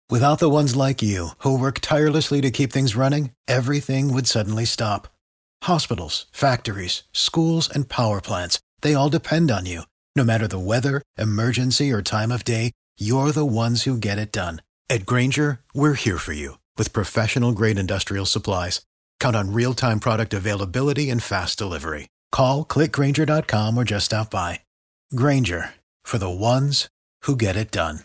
Without the ones like you, who work tirelessly to keep things running, everything would suddenly stop. Hospitals, factories, schools, and power plants, they all depend on you. No matter the weather, emergency, or time of day, you're the ones who get it done. At Grainger, we're here for you with professional-grade industrial supplies. Count on real-time product availability and fast delivery. Call, click Grainger.com, or just stop by. Grainger, for the ones who get it done.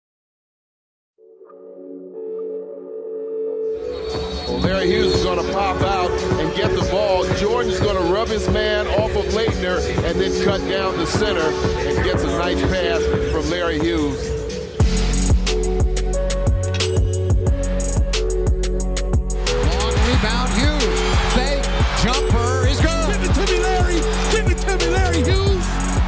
Well, Larry Hughes is going to pop out and get the ball. Jordan's going to rub his man off of Leitner and then cut down the center and gets a nice pass from Larry Hughes. Rebound, Hughes. Fake. Jumper is good. Give it to me, Larry. Give it to me, Larry Hughes.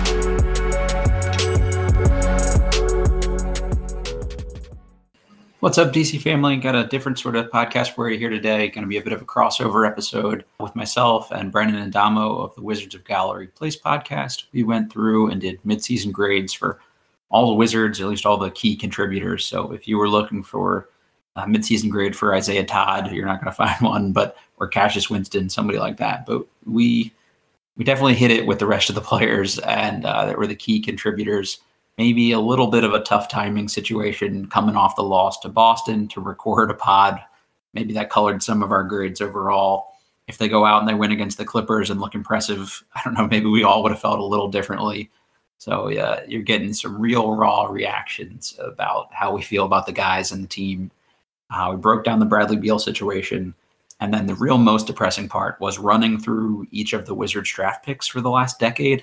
What's up, DC family? Got a different sort of podcast for you here today. Going to be a bit of a crossover episode with myself and Brendan Adamo of the Wizards of Gallery Place podcast. We went through and did midseason grades for all the Wizards, at least all the key contributors. So if you were looking for a midseason grade for Isaiah Todd, you're not going to find one, or Cassius Winston, somebody like that. But we definitely hit it with the rest of the players and that were the key contributors. Maybe a little bit of a tough timing situation coming off the loss to Boston to record a pod. Maybe that colored some of our grades overall. If they go out and they win against the Clippers and look impressive, I don't know, maybe we all would have felt a little differently. So yeah, you're getting some real raw reactions about how we feel about the guys and the team. We broke down the Bradley Beal situation. And then the real most depressing part was running through each of the Wizards draft picks for the last decade.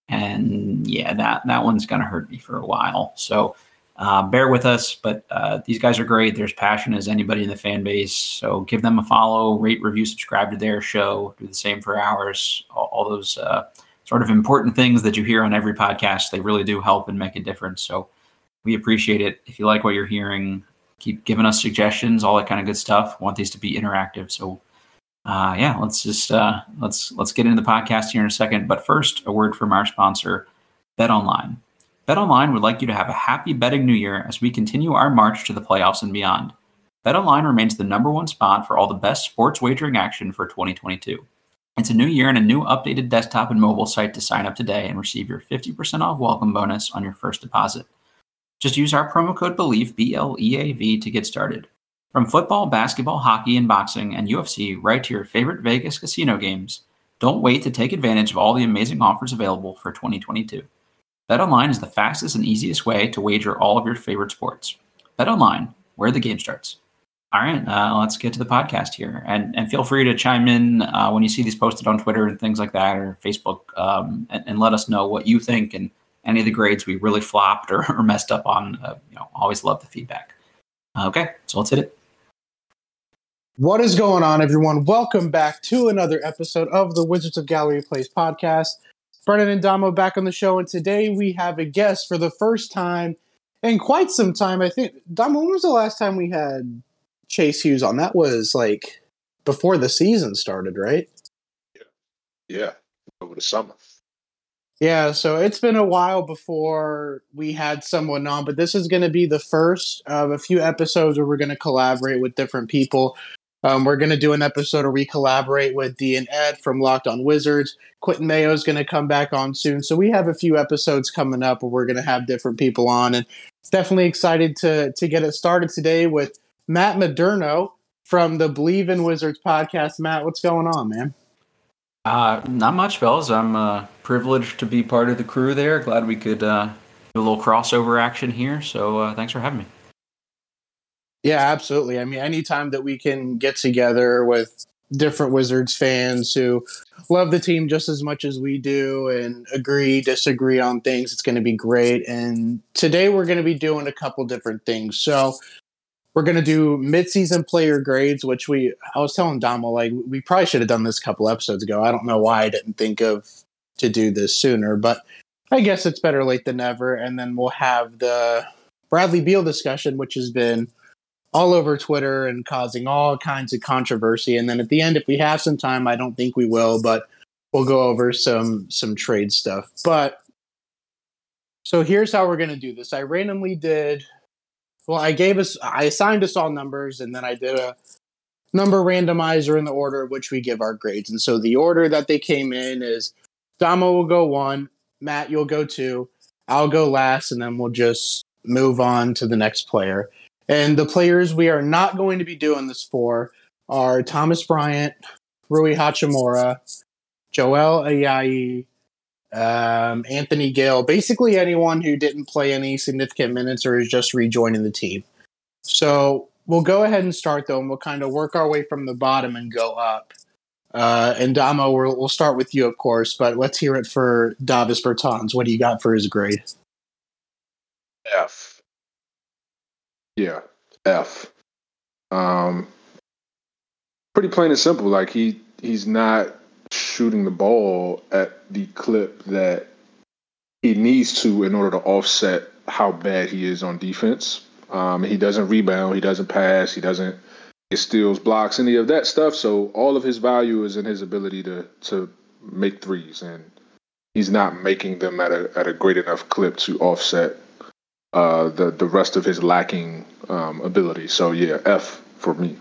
And yeah, that one's going to hurt me for a while. So bear with us, but these guys are great. They're as passionate as anybody in the fan base. So give them a follow, rate, review, subscribe to their show. Do the same for ours. All those sort of important things that you hear on every podcast, they really do help and make a difference. So we appreciate it. If you like what you're hearing, keep giving us suggestions, all that kind of good stuff. Want these to be interactive. So let's just let's get into the podcast here in a second. But first, a word from our sponsor, BetOnline. BetOnline would like you to have a happy betting new year as we continue our march to the playoffs and beyond. BetOnline remains the number one spot for all the best sports wagering action for 2022. It's a new year and a new updated desktop and mobile site to sign up today and receive your 50% off welcome bonus on your first deposit. Just use our promo code BELIEVE, BLEAV, to get started. From football, basketball, hockey, and boxing, and UFC, right to your favorite Vegas casino games, don't wait to take advantage of all the amazing offers available for 2022. BetOnline is the fastest and easiest way to wager all of your favorite sports. BetOnline, where the game starts. All right, let's get to the podcast here. And feel free to chime in when you see these posted on Twitter and things like that, or Facebook, and let us know what you think and any of the grades we really flopped or messed up on. Always love the feedback. Okay, so let's hit it. What is going on, everyone? Welcome back to another episode of the Wizards of Gallery Place podcast. Brendan and Damo back on the show, and today we have a guest for the first time in quite some time. I think, Damo, when was the last time we had Chase Hughes on? That was like before the season started, right? Yeah, over the summer. Yeah, so it's been a while before we had someone on, but this is going to be the first of a few episodes where we're going to collaborate with different people. We're going to do an episode where we collaborate with D and Ed from Locked On Wizards. Quentin Mayo is going to come back on soon. So we have a few episodes coming up where we're going to have different people on. And definitely excited to get it started today with Matt Modderno from the Believe in Wizards podcast. Matt, what's going on, man? Not much, fellas. I'm privileged to be part of the crew there. Glad we could do a little crossover action here. So thanks for having me. Yeah, absolutely. I mean, anytime that we can get together with different Wizards fans who love the team just as much as we do and agree, disagree on things, it's going to be great. And today we're going to be doing a couple different things. So we're going to do midseason player grades, which I was telling Damo, like, we probably should have done this a couple episodes ago. I don't know why I didn't think to do this sooner, but I guess it's better late than never. And then we'll have the Bradley Beal discussion, which has been all over Twitter and causing all kinds of controversy. And then at the end, if we have some time, I don't think we will, but we'll go over some trade stuff. But so here's how we're going to do this. I randomly did Well, I assigned us all numbers, and then I did a number randomizer in the order of which we give our grades. And so the order that they came in is Damo will go 1, Matt, you'll go 2, I'll go last, and then we'll just move on to the next player. And the players we are not going to be doing this for are Thomas Bryant, Rui Hachimura, Joel Ayayi, Anthony Gill, basically anyone who didn't play any significant minutes or is just rejoining the team. So we'll go ahead and start, though, and we'll kind of work our way from the bottom and go up. And Damo, we'll start with you, of course, but let's hear it for Davis Bertans. What do you got for his grade? F. Yeah, F. Pretty plain and simple. Like he's not shooting the ball at the clip that he needs to in order to offset how bad he is on defense. He doesn't rebound, he doesn't pass, he doesn't get steals, blocks, any of that stuff. So all of his value is in his ability to make threes, and he's not making them at a great enough clip to offset the rest of his lacking ability. So yeah, F for me.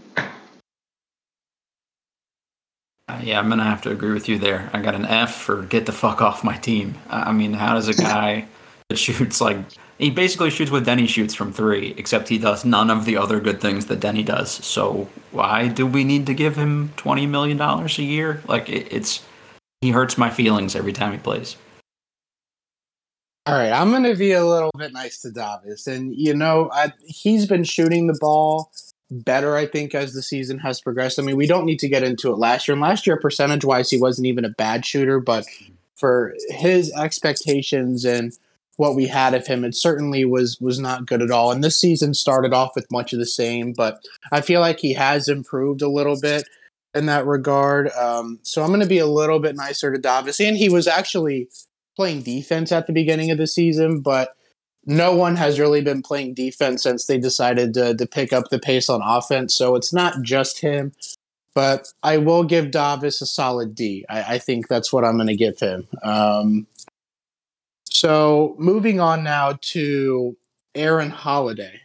Yeah, I'm going to have to agree with you there. I got an F for get the fuck off my team. I mean, how does a guy that shoots he basically shoots what Denny shoots from 3, except he does none of the other good things that Denny does. So why do we need to give him $20 million a year? He hurts my feelings every time he plays. All right, I'm going to be a little bit nice to Davis. And, he's been shooting the ball better, I think, as the season has progressed. I mean, we don't need to get into it last year. And last year, percentage-wise, he wasn't even a bad shooter. But for his expectations and what we had of him, it certainly was not good at all. And this season started off with much of the same. But I feel like he has improved a little bit in that regard. So I'm going to be a little bit nicer to Davis. And he was actually playing defense at the beginning of the season, but no one has really been playing defense since they decided to pick up the pace on offense. So it's not just him, but I will give Davis a solid D. I think that's what I'm going to give him. So moving on now to Aaron Holiday.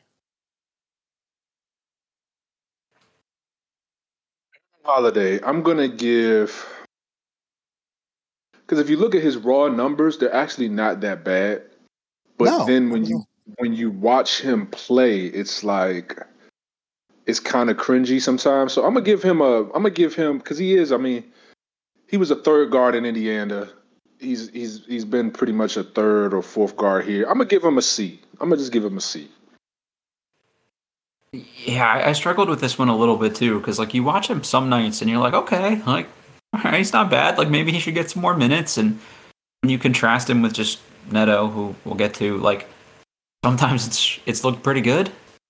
I'm going to give, because if you look at his raw numbers, they're actually not that bad. But then when you watch him play, it's kind of cringy sometimes. So I'm gonna give him because he is. I mean, he was a third guard in Indiana. He's been pretty much a third or fourth guard here. I'm gonna give him a C. I'm gonna just give him a C. Yeah, I struggled with this one a little bit too, because you watch him some nights and you're like, okay, all right, he's not bad. Maybe he should get some more minutes, and when you contrast him with just Neto, who we'll get to, sometimes it's looked pretty good.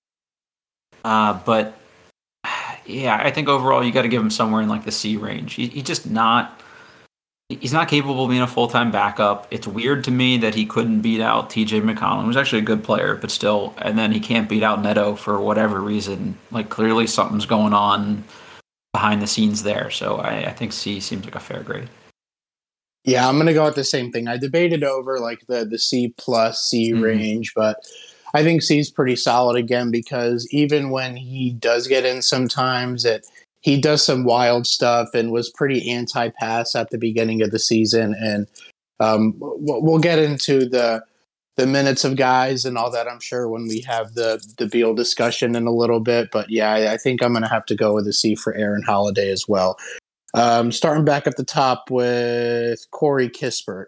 But yeah, I think overall you got to give him somewhere in the C range. He's just not. He's not capable of being a full-time backup. It's weird to me that he couldn't beat out T.J. McConnell, who's actually a good player, but still. And then he can't beat out Neto for whatever reason. Clearly something's going on behind the scenes there. So I think C seems like a fair grade. Yeah, I'm going to go with the same thing. I debated over the C plus C range, but I think C is pretty solid again, because even when he does get in sometimes, he does some wild stuff and was pretty anti-pass at the beginning of the season. And we'll get into the minutes of guys and all that, I'm sure, when we have the Beal discussion in a little bit. But yeah, I think I'm going to have to go with a C for Aaron Holiday as well. Starting back at the top with Corey Kispert.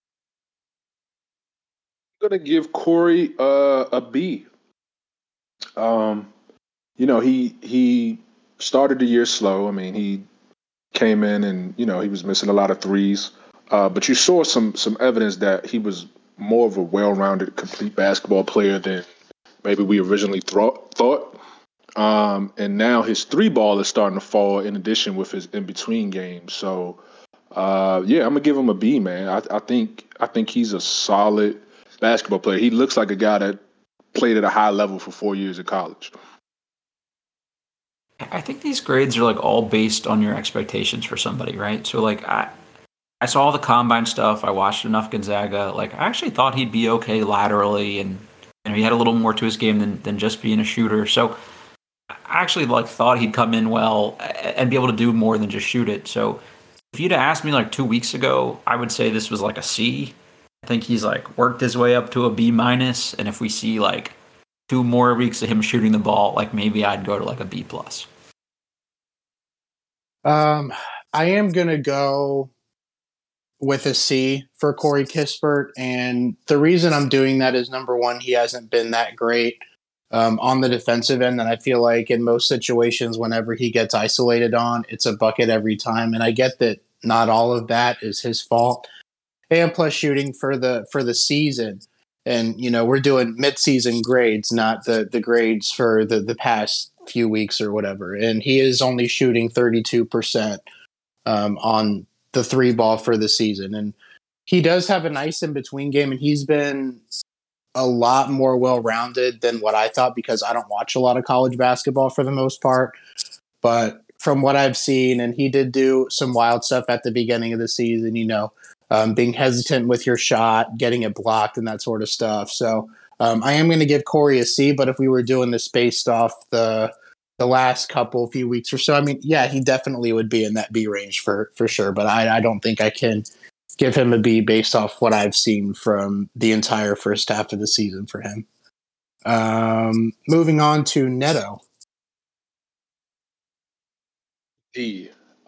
I'm going to give Corey a B. He started the year slow. I mean, he came in and, he was missing a lot of threes. But you saw some evidence that he was more of a well-rounded, complete basketball player than maybe we originally thought. And now his three ball is starting to fall in addition with his in-between games. So, I'm going to give him a B, man. I think he's a solid basketball player. He looks like a guy that played at a high level for 4 years in college. I think these grades are all based on your expectations for somebody, right? So I saw all the combine stuff. I watched enough Gonzaga. I actually thought he'd be okay laterally and he had a little more to his game than just being a shooter. So I actually thought he'd come in well and be able to do more than just shoot it. So if you'd asked me 2 weeks ago, I would say this was a C. I think he's worked his way up to a B minus, and if we see 2 more weeks of him shooting the ball, maybe I'd go to a B plus. I am gonna go with a C for Corey Kispert, and the reason I'm doing that is, number one, he hasn't been that great on the defensive end, and I feel like in most situations, whenever he gets isolated on, it's a bucket every time, and I get that not all of that is his fault. And plus shooting for the season. And, we're doing mid-season grades, not the grades for the past few weeks or whatever. And he is only shooting 32% on the 3 ball for the season. And he does have a nice in-between game, and he's been a lot more well-rounded than what I thought, because I don't watch a lot of college basketball for the most part. But from what I've seen, and he did do some wild stuff at the beginning of the season, being hesitant with your shot, getting it blocked, and that sort of stuff. So I am going to give Corey a C, but if we were doing this based off the last few weeks or so, I mean, yeah, he definitely would be in that B range for sure, but I don't think I can give him a B based off what I've seen from the entire first half of the season for him. Moving on to Neto. D.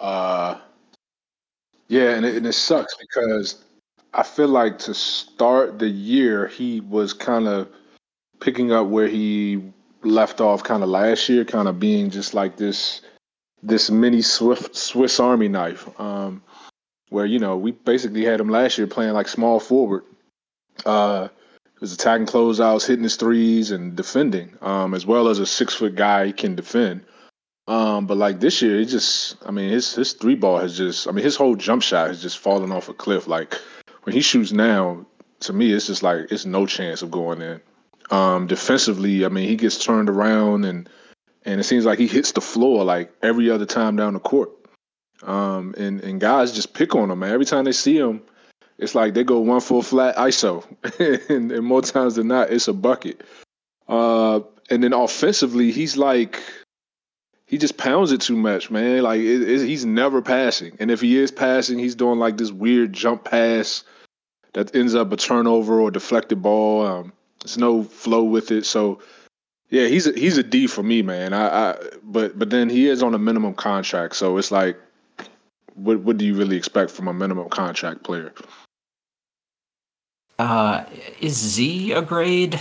Yeah, and it sucks because I feel like to start the year, he was kind of picking up where he left off kind of last year, kind of being just like this mini Swiss Army knife, where, we basically had him last year playing small forward. He was attacking closeouts, hitting his threes, and defending, as well as a 6-foot guy he can defend. But this year, his 3 ball has just, his whole jump shot has just fallen off a cliff. When he shoots now, to me, it's just it's no chance of going in. Defensively, he gets turned around and it seems like he hits the floor every other time down the court. And guys just pick on him, man. Every time they see him, it's they go 1 full flat ISO, and more times than not, it's a bucket. And then offensively, he's he just pounds it too much, man. He's never passing. And if he is passing, he's doing this weird jump pass that ends up a turnover or deflected ball. There's no flow with it. So, yeah, he's a D for me, man. But then he is on a minimum contract. So it's what do you really expect from a minimum contract player? Is Z a grade?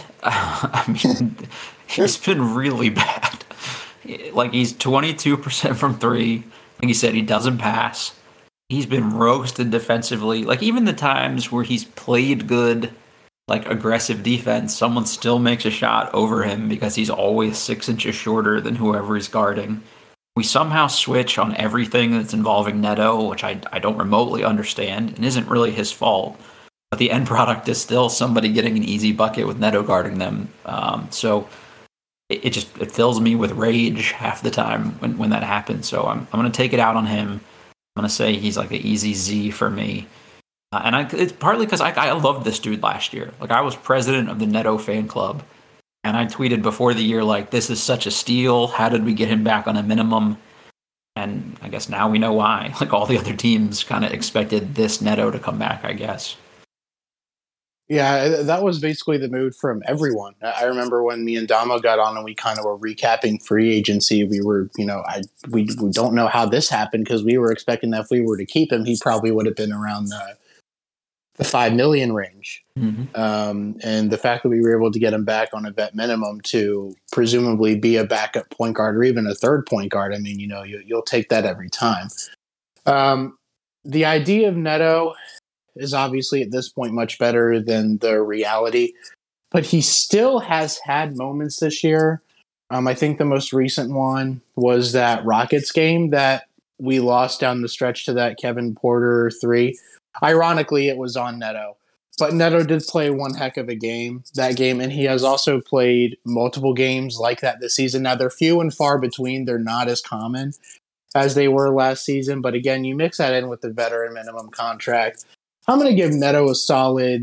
He's been really bad. He's 22% from 3. Like you said, he doesn't pass. He's been roasted defensively. Even the times where he's played good, aggressive defense, someone still makes a shot over him because he's always 6 inches shorter than whoever he's guarding. We somehow switch on everything that's involving Neto, which I don't remotely understand and isn't really his fault. But the end product is still somebody getting an easy bucket with Neto guarding them. So it fills me with rage half the time when that happens. So I'm going to take it out on him. I'm going to say he's an easy Z for me. And it's partly because I loved this dude last year. I was president of the Neto fan club. And I tweeted before the year, this is such a steal. How did we get him back on a minimum? And I guess now we know why. All the other teams kind of expected this Neto to come back, I guess. Yeah, that was basically the mood from everyone. I remember when me and Damo got on and we kind of were recapping free agency. We were, we don't know how this happened because we were expecting that if we were to keep him, he probably would have been around the $5 million range. Mm-hmm. And the fact that we were able to get him back on a vet minimum to presumably be a backup point guard or even a third point guard, you'll take that every time. The idea of Neto is obviously at this point much better than the reality, but he still has had moments this year. I think the most recent one was that Rockets game that we lost down the stretch to that Kevin Porter 3. Ironically, it was on Neto, but Neto did play one heck of a game that game, and he has also played multiple games like that this season. Now, they're few and far between. They're not as common as they were last season, but again, you mix that in with the veteran minimum contract. I'm going to give Neto a solid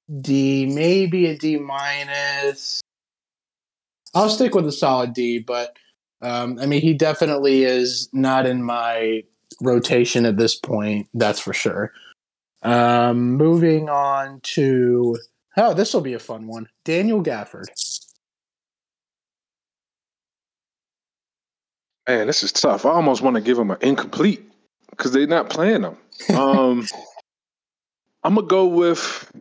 D, maybe a D minus. I'll stick with a solid D, but I mean, he definitely is not in my rotation at this point. That's for sure. Moving on to this will be a fun one. Daniel Gafford. Man, this is tough. I almost want to give him an incomplete because they're not playing him. I'm gonna go with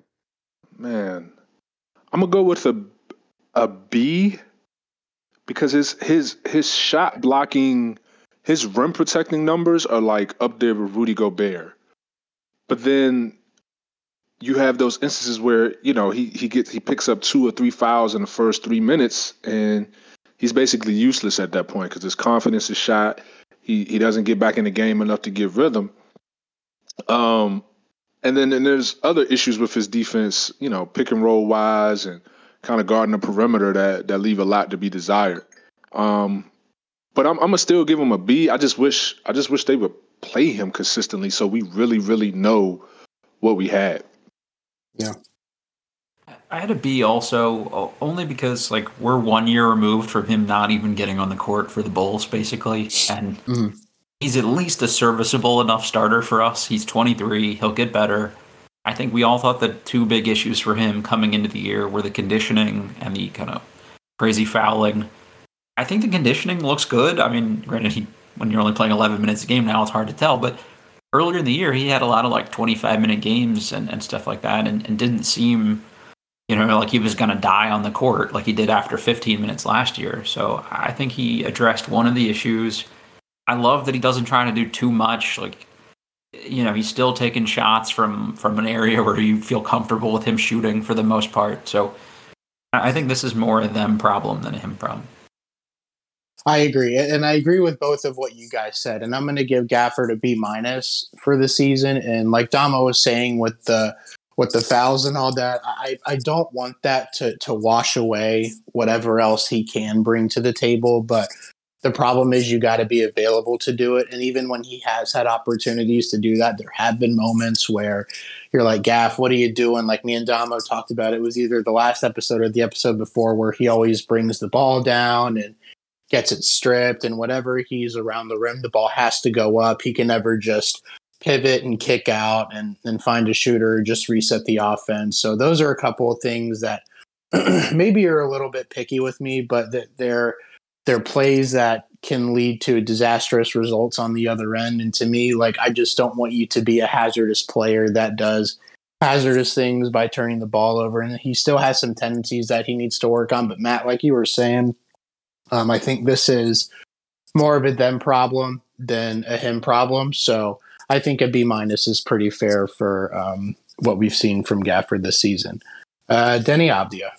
a B because his shot blocking, his rim protecting numbers are like up there with Rudy Gobert. But then you have those instances where, you know, he picks up 2 or 3 fouls in the first 3 minutes, and he's basically useless at that point because his confidence is shot. He doesn't get back in the game enough to give rhythm. And then there's other issues with his defense, you know, pick and roll wise and kind of guarding the perimeter that leave a lot to be desired. But I'm gonna still give him a B. I just wish they would play him consistently so we really, really know what we had. Yeah. I had a B also, only because like we're 1 year removed from him not even getting on the court for the Bulls, basically, and he's at least a serviceable enough starter for us. He's 23; he'll get better. I think we all thought the 2 big issues for him coming into the year were the conditioning and the kind of crazy fouling. I think the conditioning looks good. I mean, granted, when you're only playing 11 minutes a game now, it's hard to tell, but earlier in the year, he had a lot of like 25-minute games and stuff like that, and didn't seem, you know, like he was going to die on the court like he did after 15 minutes last year. So I think he addressed one of the issues. I love that he doesn't try to do too much. Like, you know, he's still taking shots from an area where you feel comfortable with him shooting for the most part. So I think this is more a them problem than a him problem. I agree. And I agree with both of what you guys said. And I'm going to give Gafford a B minus for the season. And like Damo was saying with the fouls and all that, I don't want that to wash away whatever else he can bring to the table. But the problem is you got to be available to do it. And even when he has had opportunities to do that, there have been moments where you're like, Gaff, what are you doing? Like me and Damo talked about, it was either the last episode or the episode before where he always brings the ball down and gets it stripped, and whenever he's around the rim, the ball has to go up. He can never just pivot and kick out and find a shooter, just reset the offense. So those are a couple of things that maybe are a little bit picky with me, but that they're plays that can lead to disastrous results on the other end. And to me, like, I just don't want you to be a hazardous player that does hazardous things by turning the ball over. And he still has some tendencies that he needs to work on. But Matt, like you were saying, I think this is more of a them problem than a him problem. So I think a B minus is pretty fair for what we've seen from Gafford this season. Denny Abdia.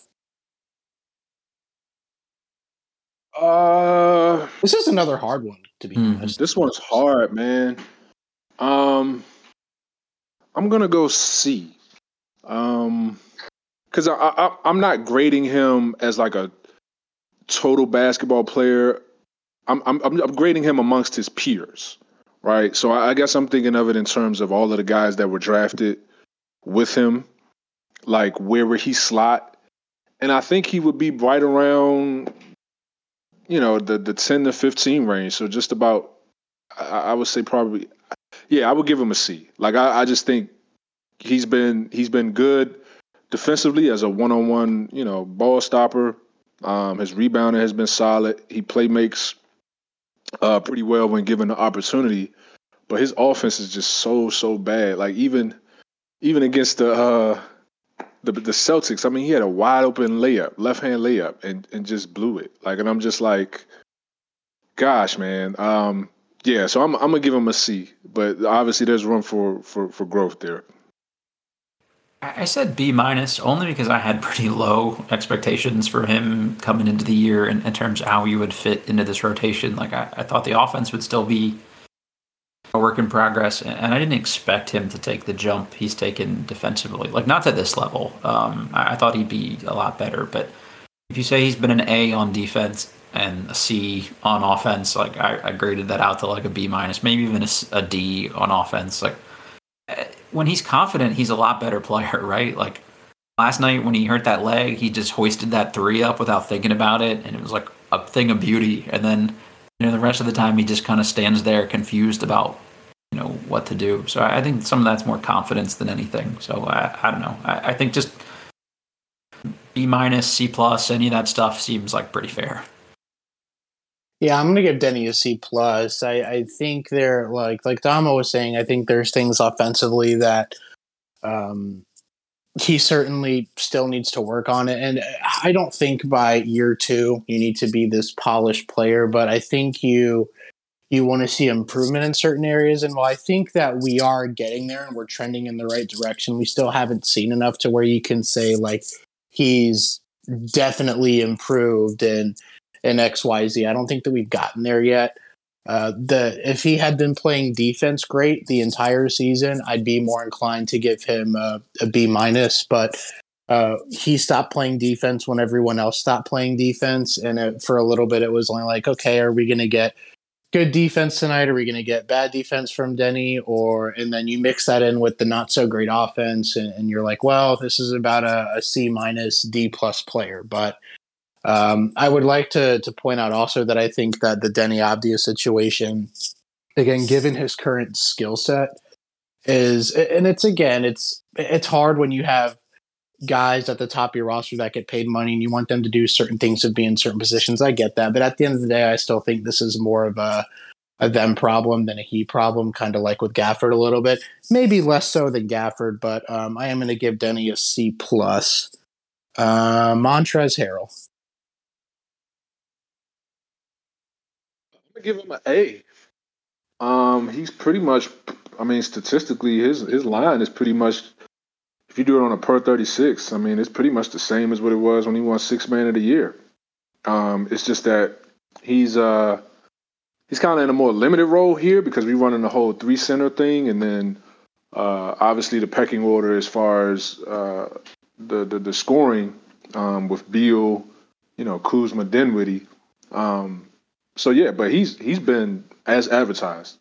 This is another hard one, to be honest. This one's hard, man. I'm gonna go C. Because I'm not grading him as like a total basketball player. I'm grading him amongst his peers, right? So I guess I'm thinking of it in terms of all of the guys that were drafted with him, like where would he slot? And I think he would be right around, you know, the 10 to 15 range. So just about, I would say probably, yeah, I would give him a C. Like I just think he's been good defensively as a one-on-one, you know, ball stopper. His rebounding has been solid. He makes pretty well when given the opportunity, but his offense is just so bad. Like even against the Celtics, I mean, he had a wide open left hand layup, and just blew it. Like, and I'm just like, gosh, man. Yeah, so I'm gonna give him a C, but obviously there's room for growth there. I said B minus only because I had pretty low expectations for him coming into the year in terms of how he would fit into this rotation. Like I thought the offense would still be a work in progress, and I didn't expect him to take the jump he's taken defensively. Like not to this level. I thought he'd be a lot better, but if you say he's been an A on defense and a C on offense, like I graded that out to like a B minus, maybe even a D on offense. Like when he's confident, he's a lot better player, right? Like last night when he hurt that leg, he just hoisted that 3 up without thinking about it, and it was like a thing of beauty. And then, the rest of the time he just kind of stands there confused about, what to do. So I think some of that's more confidence than anything. So I don't know. I think just B-, C+, any of that stuff seems like pretty fair. Yeah, I'm gonna give Denny a C+. I think they're like Damo was saying. I think there's things offensively that he certainly still needs to work on it. And I don't think by year 2 you need to be this polished player, but I think you want to see improvement in certain areas. And while I think that we are getting there and we're trending in the right direction, we still haven't seen enough to where you can say like he's definitely improved in XYZ. I don't think that we've gotten there yet. If he had been playing defense great the entire season, I'd be more inclined to give him a B-. But he stopped playing defense when everyone else stopped playing defense, and for a little bit it was only like, okay, are we going to get good defense tonight? Are we going to get bad defense from Denny? And then you mix that in with the not so great offense, and you're like, well, this is about a C-, D+ player. But I would like to point out also that I think that the Denny Abdia situation, again, given his current skill set, it's hard when you have guys at the top of your roster that get paid money and you want them to do certain things to be in certain positions. I get that. But at the end of the day, I still think this is more of a them problem than a he problem, kind of like with Gafford a little bit. Maybe less so than Gafford, but I am going to give Denny a C+. Montrezl Harrell. I'm going to give him an A. He's pretty much, statistically, his line is pretty much, if you do it on a per 36, it's pretty much the same as what it was when he won 6th Man of the Year. It's just that he's kind of in a more limited role here because we're running the whole 3-center thing, and then obviously the pecking order as far as the scoring with Beal, Kuzma, Dinwiddie. But he's been as advertised.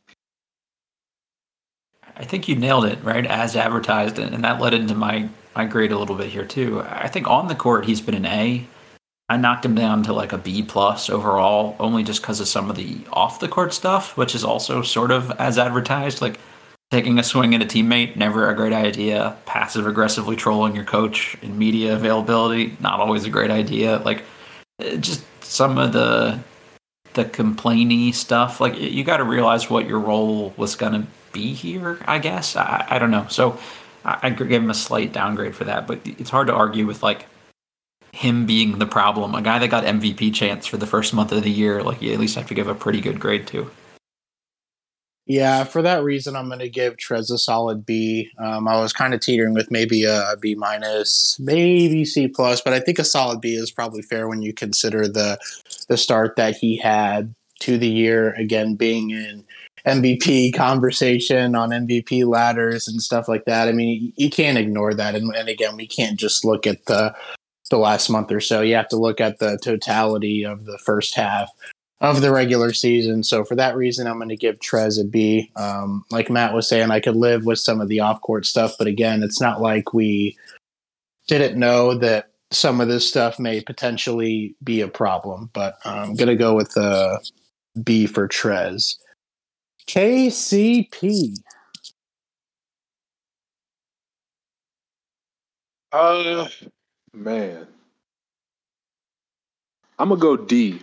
I think you nailed it, right? As advertised, and that led into my grade a little bit here too. I think on the court he's been an A. I knocked him down to like a B+ overall, only just because of some of the off the court stuff, which is also sort of as advertised, like taking a swing at a teammate, never a great idea. Passive aggressively trolling your coach in media availability, not always a great idea. Like just some of the complainy stuff. Like you got to realize what your role was going to be here, I guess. I don't know. So I give him a slight downgrade for that, but it's hard to argue with like him being the problem. A guy that got MVP chance for the first month of the year, like you at least have to give a pretty good grade to. Yeah, for that reason, I'm going to give Trez a solid B. I was kind of teetering with maybe a B-, maybe C+, but I think a solid B is probably fair when you consider the start that he had to the year, again, being in MVP conversation on MVP ladders and stuff like that. You can't ignore that. And again, we can't just look at the last month or so. You have to look at the totality of the first half of the regular season. So for that reason, I'm going to give Trez a B. Like Matt was saying, I could live with some of the off-court stuff, but again, it's not like we didn't know that some of this stuff may potentially be a problem. But I'm going to go with a B for Trez. KCP. Man. I'm going to go D.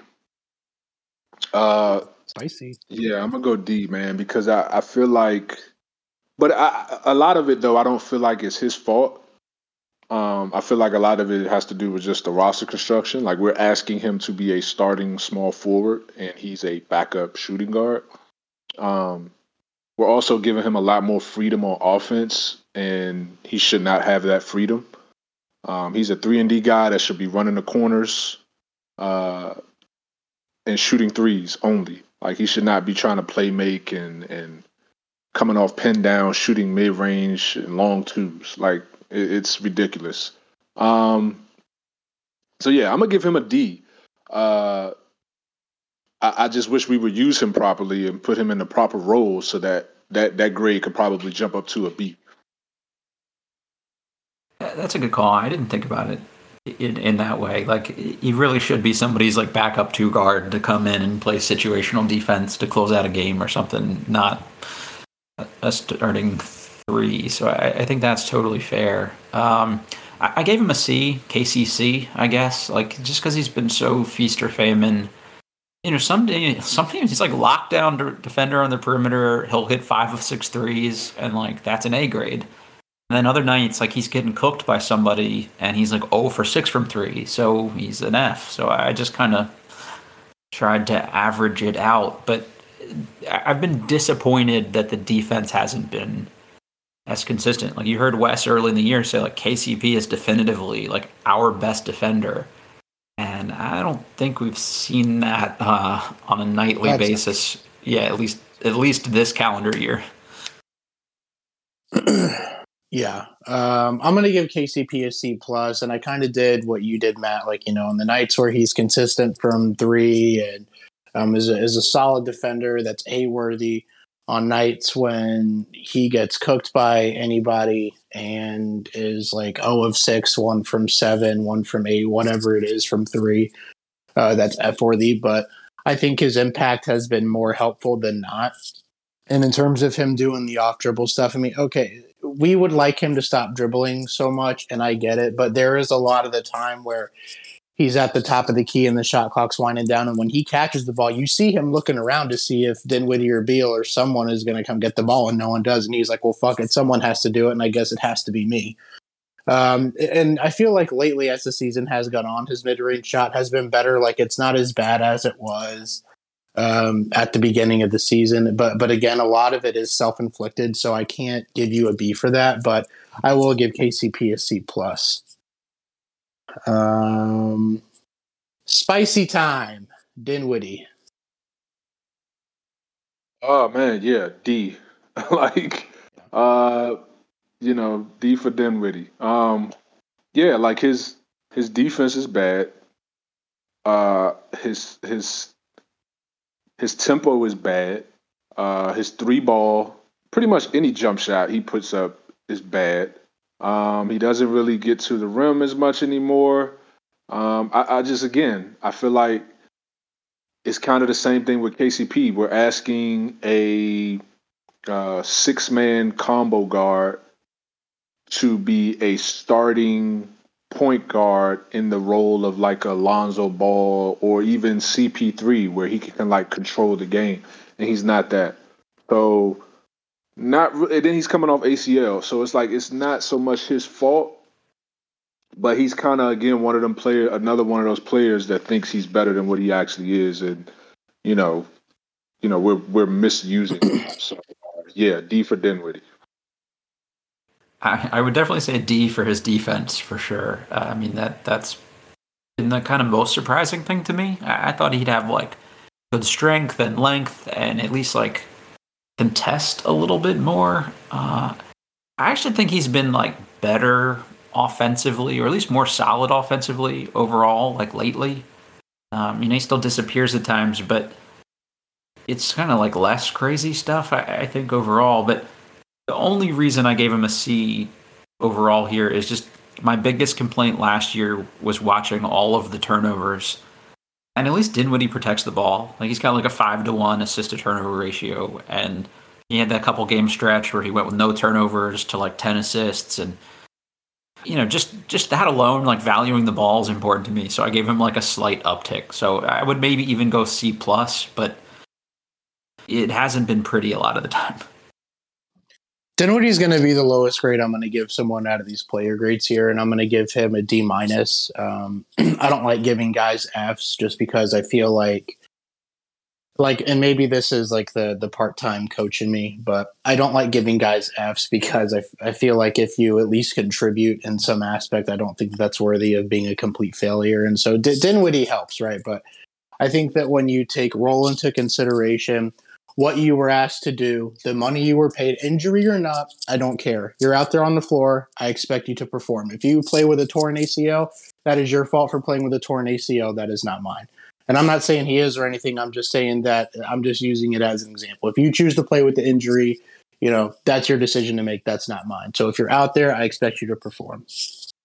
Spicy. Yeah, I'm going to go D, man, because I feel like, but a lot of it, though, I don't feel like it's his fault. I feel like a lot of it has to do with just the roster construction. Like we're asking him to be a starting small forward, and he's a backup shooting guard. We're also giving him a lot more freedom on offense, and he should not have that freedom. He's a 3-and-D guy that should be running the corners and shooting threes only. Like he should not be trying to play make and coming off pin down, shooting mid-range and long twos. Like it's ridiculous. So yeah, I'm gonna give him a D. I just wish we would use him properly and put him in the proper role so that grade could probably jump up to a B. That's a good call. I didn't think about it in that way. Like, he really should be somebody's like backup 2 guard to come in and play situational defense to close out a game or something, not a starting 3. So I think that's totally fair. I gave him a C, KCC, I guess, like just because he's been so feast or famine. Sometimes he's like lockdown defender on the perimeter. He'll hit 5 of 6 threes, and like that's an A grade. And then other nights, like he's getting cooked by somebody, and he's like 0 for 6 from 3, so he's an F. So I just kind of tried to average it out, but I've been disappointed that the defense hasn't been as consistent. Like you heard Wes early in the year say, like KCP is definitively like our best defender. And I don't think we've seen that on a nightly basis. Yeah, at least this calendar year. Yeah, I'm gonna give KCP a C plus, and I kind of did what you did, Matt. Like on the nights where he's consistent from 3 and is a solid defender that's A worthy. On nights when he gets cooked by anybody and is like 0 of 6, 1 from 7, 1 from 8, whatever it is from 3, that's F worthy. But I think his impact has been more helpful than not. And in terms of him doing the off dribble stuff, I mean, okay, we would like him to stop dribbling so much, and I get it. But there is a lot of the time where he's at the top of the key and the shot clock's winding down. And when he catches the ball, you see him looking around to see if Dinwiddie or Beal or someone is going to come get the ball, and no one does. And he's like, well, fuck it. Someone has to do it. And I guess it has to be me. And I feel like lately as the season has gone on, his mid-range shot has been better. Like it's not as bad as it was at the beginning of the season. But again, a lot of it is self-inflicted. So I can't give you a B for that, but I will give KCP a C plus. Spicy time, Dinwiddie. Oh man, yeah, D. like, D for Dinwiddie. Yeah, like his defense is bad. His tempo is bad. His 3-ball, pretty much any jump shot he puts up is bad. He doesn't really get to the rim as much anymore. I feel like it's kind of the same thing with KCP. We're asking a 6-man combo guard to be a starting point guard in the role of like a Lonzo Ball or even CP3, where he can like control the game, and he's not that. So and then he's coming off ACL, so it's like it's not so much his fault, but he's kind of again another one of those players that thinks he's better than what he actually is, and we're misusing him. So yeah, D for Dinwiddie. I would definitely say D for his defense for sure. I mean that's been the kind of most surprising thing to me. I thought he'd have like good strength and length and at least like contest a little bit more. I actually think he's been like better offensively, or at least more solid offensively overall, like lately. He still disappears at times, but it's kind of like less crazy stuff, I think, overall. But the only reason I gave him a C overall here is just my biggest complaint last year was watching all of the turnovers. And at least Dinwiddie protects the ball. Like he's got like a 5-to-1 assist to turnover ratio, and he had that couple game stretch where he went with no turnovers to like 10 assists, and just that alone, like valuing the ball is important to me. So I gave him like a slight uptick. So I would maybe even go C plus, but it hasn't been pretty a lot of the time. Dinwiddie is going to be the lowest grade I'm going to give someone out of these player grades here, and I'm going to give him a D minus. I don't like giving guys Fs just because I feel like, and maybe this is like the part-time coach in me, but I don't like giving guys Fs because I feel like if you at least contribute in some aspect, I don't think that's worthy of being a complete failure. And so Dinwiddie helps, right? But I think that when you take role into consideration, what you were asked to do, the money you were paid, injury or not, I don't care. You're out there on the floor. I expect you to perform. If you play with a torn ACL, that is your fault for playing with a torn ACL. That is not mine. And I'm not saying he is or anything. I'm just saying that I'm just using it as an example. If you choose to play with the injury, that's your decision to make. That's not mine. So if you're out there, I expect you to perform.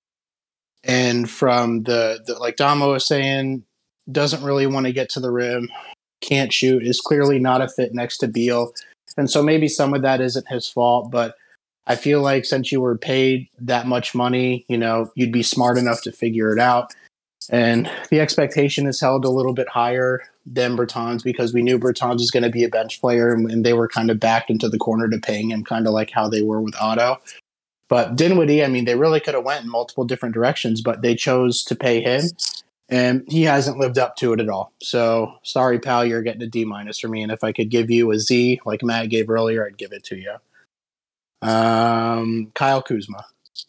And from the like Damo was saying, doesn't really want to get to the rim, can't shoot, is clearly not a fit next to Beal. And so maybe some of that isn't his fault, but I feel like since you were paid that much money, you'd be smart enough to figure it out. And the expectation is held a little bit higher than Bertans because we knew Bertans was going to be a bench player, and they were kind of backed into the corner to paying him, kind of like how they were with Otto. But Dinwiddie, I mean, they really could have went in multiple different directions, but they chose to pay him, and he hasn't lived up to it at all. So sorry, pal, you're getting a D- from me. And if I could give you a Z, like Matt gave earlier, I'd give it to you. Kyle Kuzma.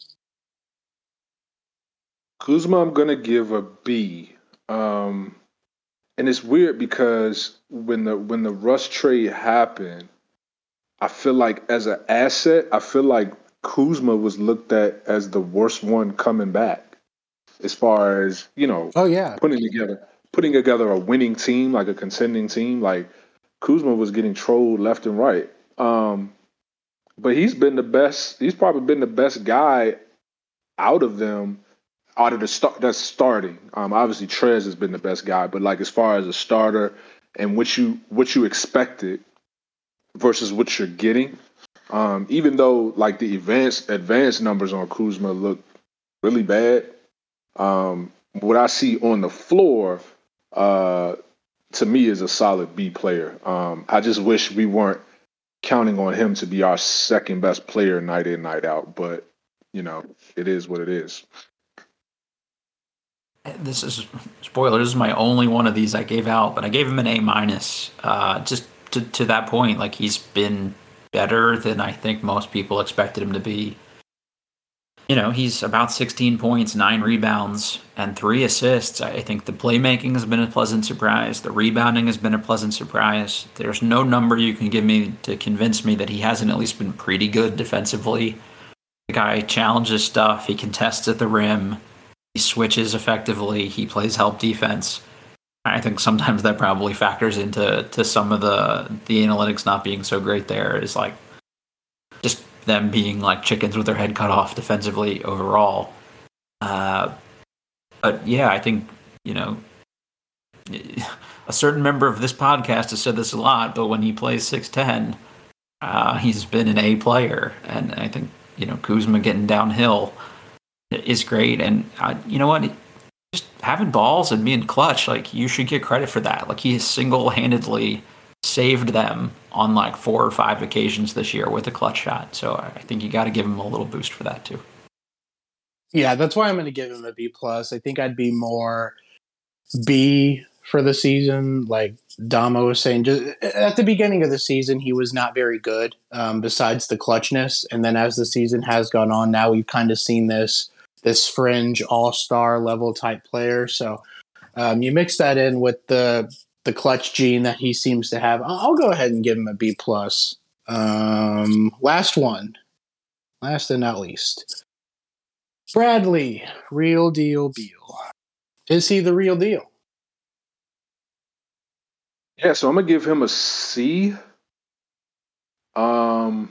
Kuzma, I'm gonna give a B. And it's weird because when the Russ trade happened, I feel like as an asset, I feel like Kuzma was looked at as the worst one coming back, as far as putting together a winning team, like a contending team. Like Kuzma was getting trolled left and right. But he's been the best. He's probably been the best guy out of them. Out of the that's starting. Obviously Trez has been the best guy, but like as far as a starter and what you expected versus what you're getting, even though like the advanced numbers on Kuzma look really bad, what I see on the floor to me is a solid B player. I just wish we weren't counting on him to be our second best player night in, night out, but it is what it is. This is spoiler. This is my only one of these I gave out, but I gave him an A-. Just to that point, like he's been better than I think most people expected him to be. He's about 16 points, 9 rebounds, and 3 assists. I think the playmaking has been a pleasant surprise. The rebounding has been a pleasant surprise. There's no number you can give me to convince me that he hasn't at least been pretty good defensively. The guy challenges stuff. He contests at the rim. He switches effectively. He plays help defense. I think sometimes that probably factors into some of the analytics not being so great there. Is like just them being like chickens with their head cut off defensively overall. But yeah, I think, a certain member of this podcast has said this a lot, but when he plays 6'10", he's been an A player. And I think, Kuzma getting downhill is great. And you know what? Just having balls and being clutch, like you should get credit for that. Like he has single-handedly saved them on like 4 or 5 occasions this year with a clutch shot. So I think you got to give him a little boost for that too. Yeah, that's why I'm going to give him a B+. I think I'd be more B for the season. Like Damo was saying, just at the beginning of the season, he was not very good besides the clutchness. And then as the season has gone on, now we've kind of seen this fringe all-star level type player. So you mix that in with the clutch gene that he seems to have. I'll go ahead and give him a B+. Last and not least. Bradley, real deal Beal. Is he the real deal? Yeah, so I'm gonna give him a C. Because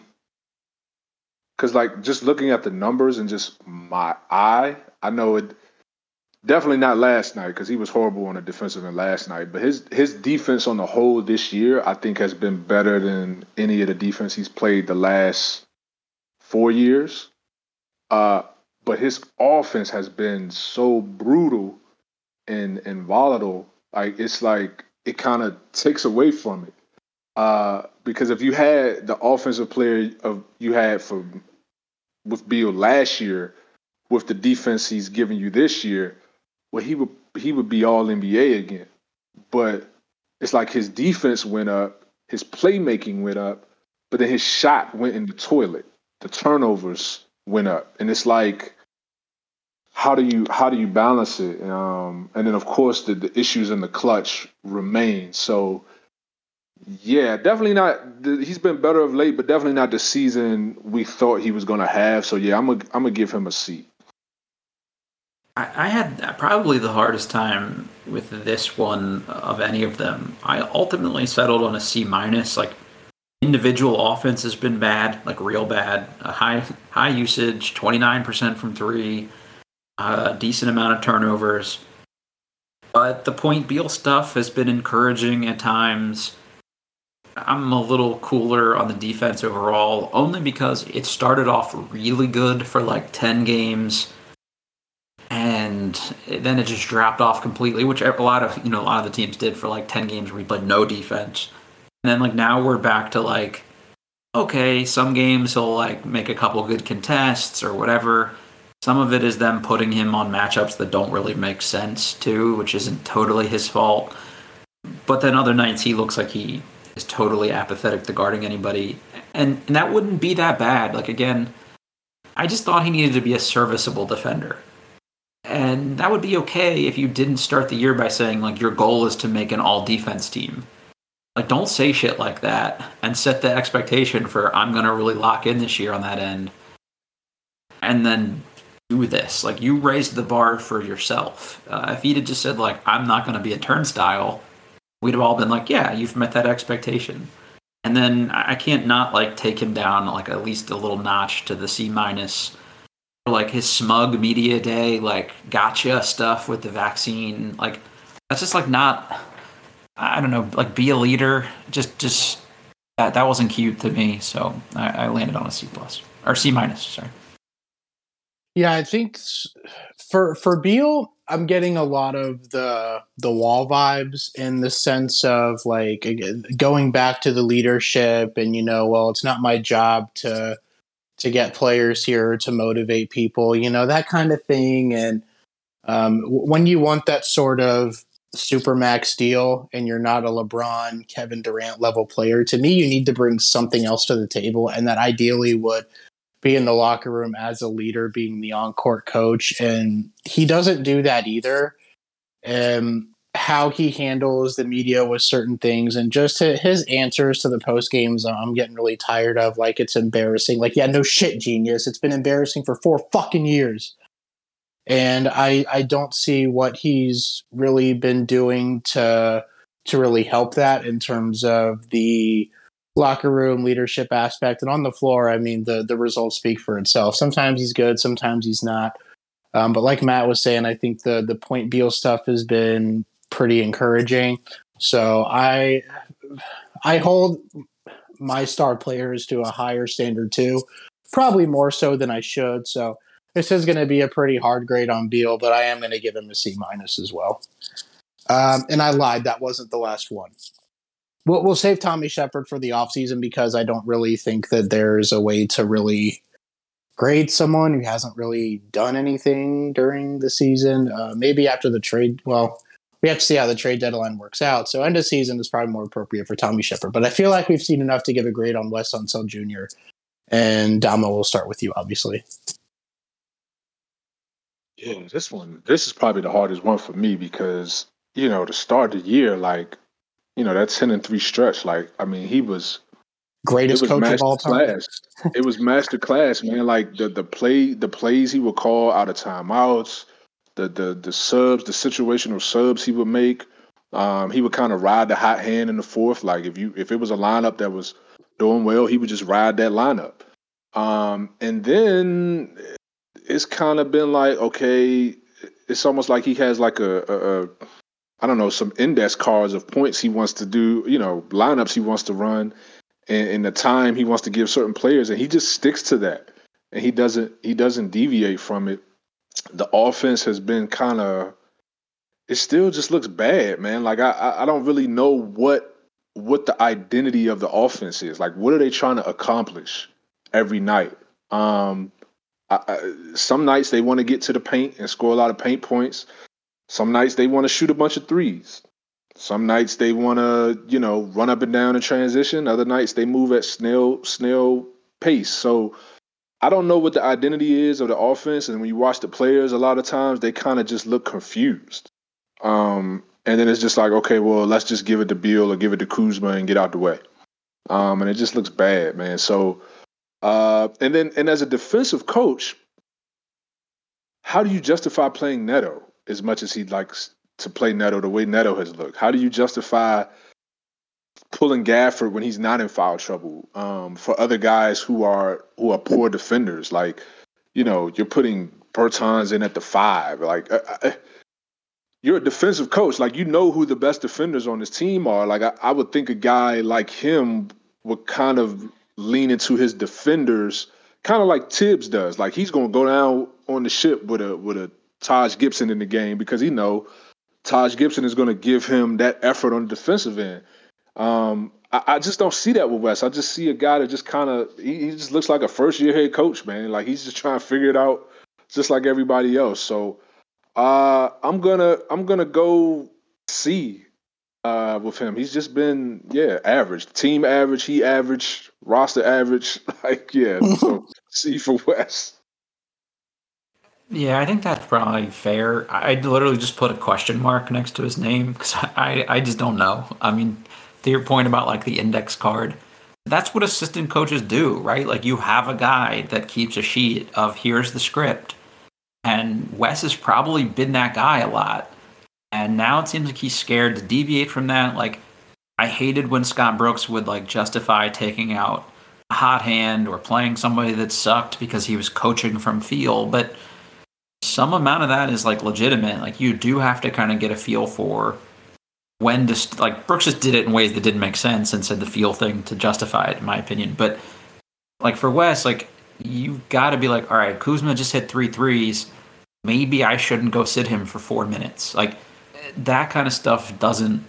like just looking at the numbers and just my eye, I know it definitely not last night because he was horrible on the defensive end last night. But his defense on the whole this year, I think, has been better than any of the defense he's played the last 4 years. But his offense has been so brutal and volatile. Like it's like it kind of takes away from it. Because if you had the offensive player you had with Beal last year, with the defense he's giving you this year, well, he would be all NBA again. But it's like his defense went up, his playmaking went up, but then his shot went in the toilet. The turnovers went up, and it's like, how do you balance it? And then of course the issues in the clutch remain. So yeah, definitely not. He's been better of late, but definitely not the season we thought he was going to have. So yeah, I'm gonna give him a C. I had probably the hardest time with this one of any of them. I ultimately settled on a C-. Like individual offense has been bad, like real bad. A high usage, 29% from 3. a decent amount of turnovers. But the point Beal stuff has been encouraging at times. I'm a little cooler on the defense overall, only because it started off really good for like 10 games, and then it just dropped off completely, which a lot of the teams did for like 10 games where we played no defense. And then like now we're back to like, okay, some games he'll like make a couple good contests or whatever. Some of it is them putting him on matchups that don't really make sense too, which isn't totally his fault. But then other nights he looks like he is totally apathetic to guarding anybody. And that wouldn't be that bad. Like, again, I just thought he needed to be a serviceable defender. And that would be okay if you didn't start the year by saying, like, your goal is to make an all-defense team. Like, don't say shit like that and set the expectation for, I'm going to really lock in this year on that end. And then do this. Like, you raised the bar for yourself. If he'd have just said, like, I'm not going to be a turnstile, we'd have all been like, yeah, you've met that expectation. And then I can't not like take him down like at least a little notch to the C-. Like his smug media day, like gotcha stuff with the vaccine. Like that's just like not, I don't know, like be a leader. Just that wasn't cute to me. So I landed on a C+ or C-, sorry. Yeah, I think for Beal, I'm getting a lot of the Wall vibes in the sense of like going back to the leadership and well, it's not my job to get players here to motivate people, that kind of thing. And when you want that sort of supermax deal and you're not a LeBron, Kevin Durant level player, to me, you need to bring something else to the table, and that ideally would be in the locker room as a leader, being the on-court coach. And he doesn't do that either. How he handles the media with certain things and just his answers to the post games, I'm getting really tired of. Like, it's embarrassing. Like, yeah, no shit, genius. It's been embarrassing for 4 fucking years. And I don't see what he's really been doing to really help that in terms of the locker room leadership aspect. And on the floor, I mean, the results speak for itself. Sometimes he's good, sometimes he's not. But like Matt was saying, I think the Point Beal stuff has been pretty encouraging. So I hold my star players to a higher standard too, probably more so than I should. So this is going to be a pretty hard grade on Beal, but I am going to give him a C- as well. And I lied. That wasn't the last one. We'll save Tommy Shepard for the offseason because I don't really think that there's a way to really grade someone who hasn't really done anything during the season. Maybe after the trade. Well, we have to see how the trade deadline works out. So end of season is probably more appropriate for Tommy Shepard. But I feel like we've seen enough to give a grade on Wes Unseld Jr. And Damo, will start with you, obviously. Yeah, this is probably the hardest one for me because, to start the year, like, that 10-3 stretch, like, I mean, he was greatest coach of all time. It was master class, man. Like the plays he would call out of timeouts, the subs, the situational subs he would make. He would kind of ride the hot hand in the fourth. Like if it was a lineup that was doing well, he would just ride that lineup. And then it's kind of been like, okay, it's almost like he has like a I don't know, some index cards of points he wants to do, lineups he wants to run, and the time he wants to give certain players, and he just sticks to that, and he doesn't deviate from it. The offense has been kind of, it still just looks bad, man. Like I don't really know what the identity of the offense is. Like, what are they trying to accomplish every night? Some nights they want to get to the paint and score a lot of paint points. Some nights they want to shoot a bunch of threes. Some nights they want to, run up and down in transition. Other nights they move at snail pace. So I don't know what the identity is of the offense. And when you watch the players, a lot of times they kind of just look confused. And then it's just like, okay, well, let's just give it to Beal or give it to Kuzma and get out the way. And it just looks bad, man. So, and as a defensive coach, how do you justify playing Neto as much as he likes to play Neto the way Neto has looked? How do you justify pulling Gafford when he's not in foul trouble for other guys who are poor defenders? Like, you're putting Bertans in at the 5. Like, you're a defensive coach. Like, you know who the best defenders on this team are. Like, I would think a guy like him would kind of lean into his defenders, kind of like Tibbs does. Like, he's going to go down on the ship with a Taj Gibson in the game because he know Taj Gibson is going to give him that effort on the defensive end. I just don't see that with Wes. I just see a guy that just kind of he just looks like a first-year head coach, man. Like, he's just trying to figure it out just like everybody else. So I'm gonna go C with him. He's just been average, team average, he average, roster average. Like so C for Wes. Yeah, I think that's probably fair. I literally just put a question mark next to his name because I just don't know. I mean, to your point about like the index card, that's what assistant coaches do, right? Like, you have a guy that keeps a sheet of here's the script. And Wes has probably been that guy a lot. And now it seems like he's scared to deviate from that. Like, I hated when Scott Brooks would like justify taking out a hot hand or playing somebody that sucked because he was coaching from feel. But some amount of that is like legitimate. Like, you do have to kind of get a feel for when to, like, Brooks just did it in ways that didn't make sense and said the feel thing to justify it, in my opinion. But like for Wes, like, you've got to be like, all right, Kuzma just hit 3 threes. Maybe I shouldn't go sit him for 4 minutes. Like, that kind of stuff doesn't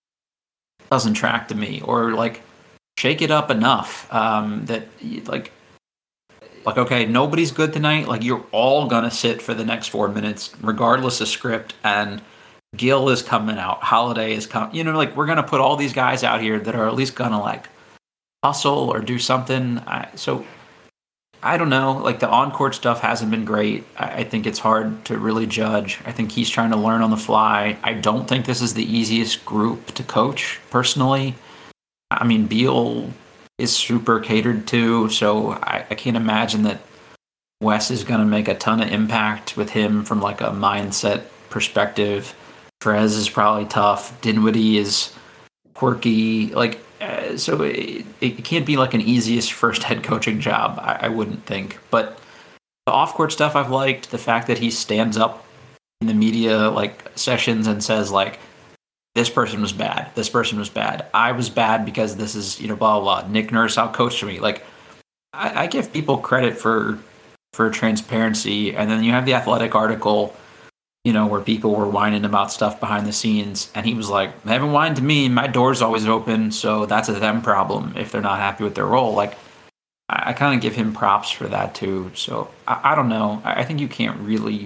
track to me. Or like, shake it up enough that like okay, nobody's good tonight. Like, you're all gonna sit for the next 4 minutes, regardless of script. And Gill is coming out. Holiday is coming. You know, like, we're gonna put all these guys out here that are at least gonna like hustle or do something. So I don't know. Like, the on-court stuff hasn't been great. I think it's hard to really judge. I think he's trying to learn on the fly. I don't think this is the easiest group to coach, personally. I mean, Beal is super catered to, so I can't imagine that Wes is going to make a ton of impact with him from like a mindset perspective. Trez is probably tough. Dinwiddie is quirky. Like, so it can't be like an easiest first head coaching job, I wouldn't think. But the off-court stuff I've liked. The fact that he stands up in the media like sessions and says like, this person was bad. This person was bad. I was bad because this is, blah, blah, blah. Nick Nurse outcoached me. Like, I give people credit for transparency. And then you have the Athletic article, where people were whining about stuff behind the scenes. And he was like, they haven't whined to me. My door's always open. So that's a them problem if they're not happy with their role. Like, I kind of give him props for that too. So I don't know. I think you can't really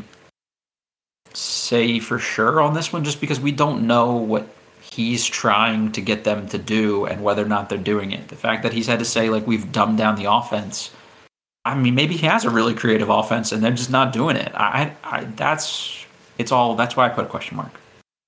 say for sure on this one just because we don't know what he's trying to get them to do and whether or not they're doing it. The fact that he's had to say, like, we've dumbed down the offense. I mean, maybe he has a really creative offense and they're just not doing it. That's why I put a question mark.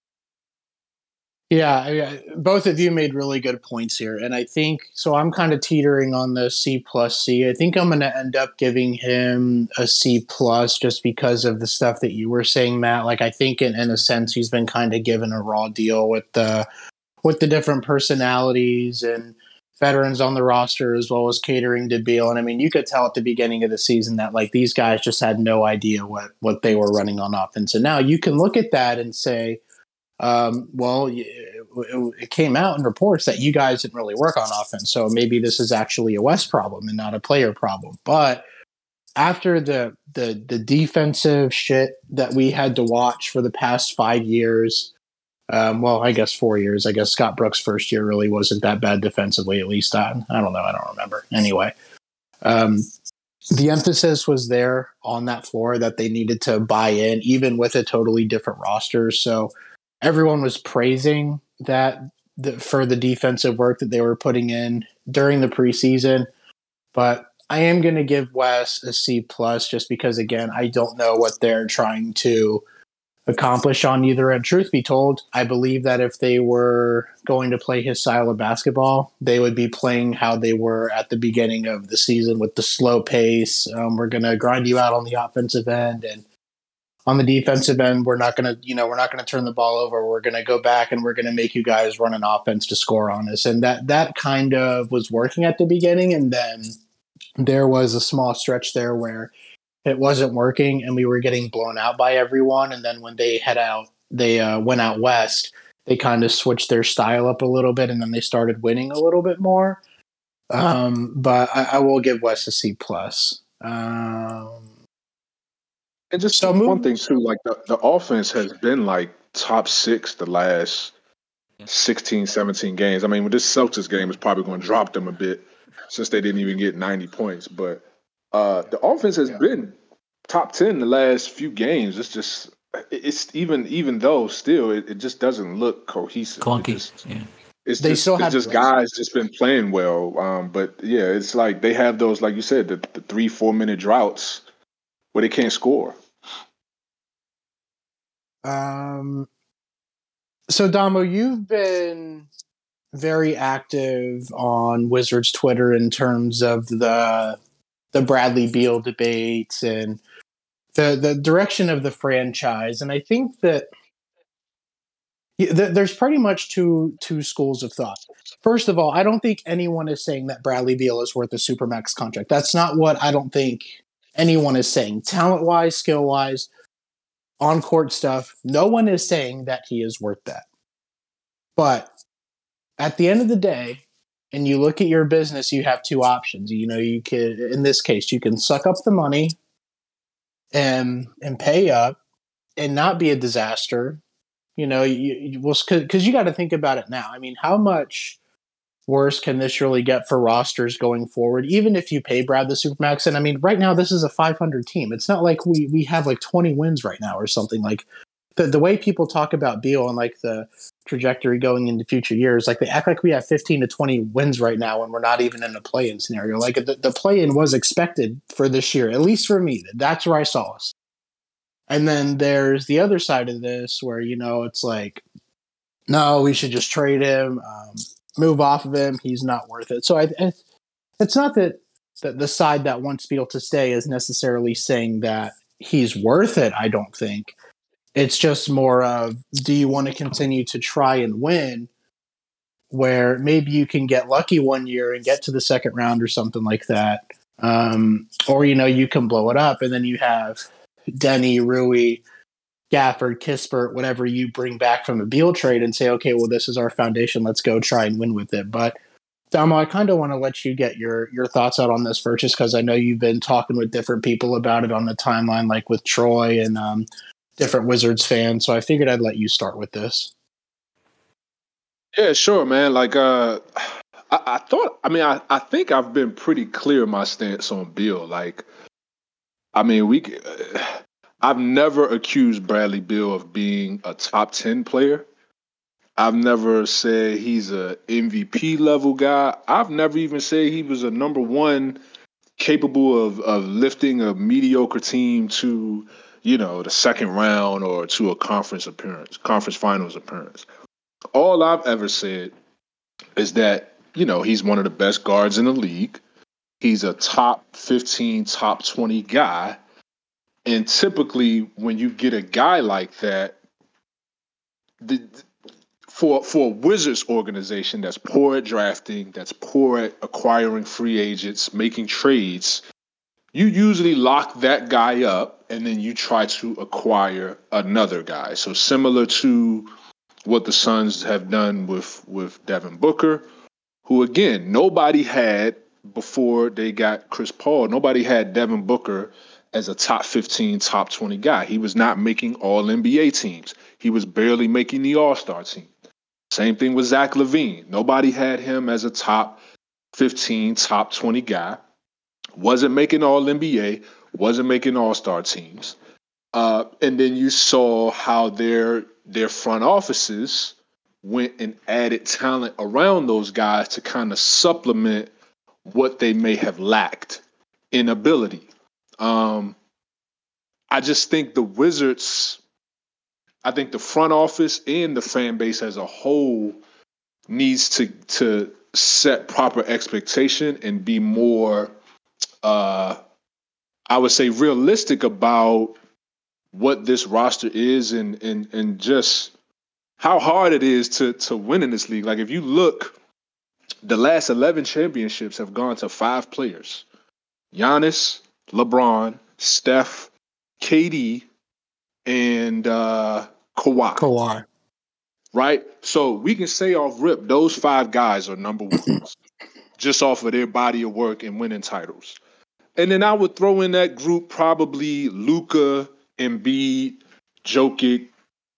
Yeah, both of you made really good points here. And I think, so I'm kind of teetering on the C++. I think I'm going to end up giving him a C+ just because of the stuff that you were saying, Matt. Like, I think in a sense, he's been kind of given a raw deal with the different personalities and veterans on the roster, as well as catering to Beal. And I mean, you could tell at the beginning of the season that like these guys just had no idea what they were running on offense. And now you can look at that and say, well, it came out in reports that you guys didn't really work on offense. So maybe this is actually a West problem and not a player problem. But after the defensive shit that we had to watch for the past 5 years, well, I guess 4 years, I guess Scott Brooks' first year really wasn't that bad defensively, at least. I don't know. I don't remember. Anyway, the emphasis was there on that floor that they needed to buy in, even with a totally different roster. So everyone was praising that for the defensive work that they were putting in during the preseason. But I am going to give Wes a C+ just because, again, I don't know what they're trying to accomplish on either end. Truth be told, I believe that if they were going to play his style of basketball, they would be playing how they were at the beginning of the season with the slow pace. We're going to grind you out on the offensive end, and on the defensive end, we're not going to turn the ball over. We're going to go back and we're going to make you guys run an offense to score on us. And that kind of was working at the beginning. And then there was a small stretch there where it wasn't working and we were getting blown out by everyone. And then when they went out west, they kind of switched their style up a little bit, and then they started winning a little bit more. But I will give West a C plus. And just one thing too, like the offense has been like top 6 the last 16, 17 games. I mean, with this Celtics game, is probably going to drop them a bit since they didn't even get 90 points. But the offense has been top 10 the last few games. It's even though still it just doesn't look cohesive. Clunky. It's just guys just been playing well. But yeah, it's like they have those, like you said, the 3-4 minute droughts where they can't score. So Damo, you've been very active on Wizards Twitter in terms of the Bradley Beal debates and the direction of the franchise. And I think that there's pretty much two schools of thought. First of all, I don't think anyone is saying that Bradley Beal is worth a Supermax contract. That's not what I don't think anyone is saying. Talent-wise, skill-wise, on-court stuff, no one is saying that he is worth that. But at the end of the day, and you look at your business, you have two options. You could, in this case, you can suck up the money and pay up and not be a disaster. Because you got to think about it now. I mean, how much worse can this really get for rosters going forward, even if you pay Brad the Supermax? And I mean, right now, this is a 500 team. It's not like we have like 20 wins right now or something. Like the way people talk about Beal and like the trajectory going into future years, like they act like we have 15 to 20 wins right now and we're not even in a play-in scenario. Like the play-in was expected for this year, at least for me. That's where I saw us. And then there's the other side of this where, it's like, no, we should just trade him, move off of him. He's not worth it. So it's not that the side that wants Beal to stay is necessarily saying that he's worth it, I don't think. It's just more of, do you want to continue to try and win where maybe you can get lucky one year and get to the second round or something like that? Or, you can blow it up and then you have Denny, Rui, Gafford, Kispert, whatever you bring back from a Beal trade and say, okay, well, this is our foundation. Let's go try and win with it. But Damo, I kind of want to let you get your thoughts out on this first, just because I know you've been talking with different people about it on the timeline, like with Troy and different Wizards fans. So I figured I'd let you start with this. Yeah, sure, man. Like, I think I've been pretty clear in my stance on Beal. Like, I mean, I've never accused Bradley Beal of being a top 10 player. I've never said he's a MVP level guy. I've never even said he was a number one capable of lifting a mediocre team to, the second round or to a conference finals appearance. All I've ever said is that, he's one of the best guards in the league. He's a top 15, top 20 guy. And typically when you get a guy like that, for a Wizards organization that's poor at drafting, that's poor at acquiring free agents, making trades, you usually lock that guy up and then you try to acquire another guy. So similar to what the Suns have done with Devin Booker, who, again, nobody had before they got Chris Paul. Nobody had Devin Booker as a top 15, top 20 guy. He was not making all NBA teams. He was barely making the All-Star team. Same thing with Zach LaVine. Nobody had him as a top 15, top 20 guy. Wasn't making all NBA, wasn't making All-Star teams. And then you saw how their front offices went and added talent around those guys to kind of supplement what they may have lacked in ability. I just think the Wizards, I think the front office and the fan base as a whole needs to set proper expectation and be more, I would say, realistic about what this roster is and just how hard it is to win in this league. Like, if you look, the last 11 championships have gone to 5 players: Giannis, LeBron, Steph, KD, and Kawhi. Right? So we can say off rip, those 5 guys are number ones just off of their body of work and winning titles. And then I would throw in that group probably Luka, Embiid, Jokic.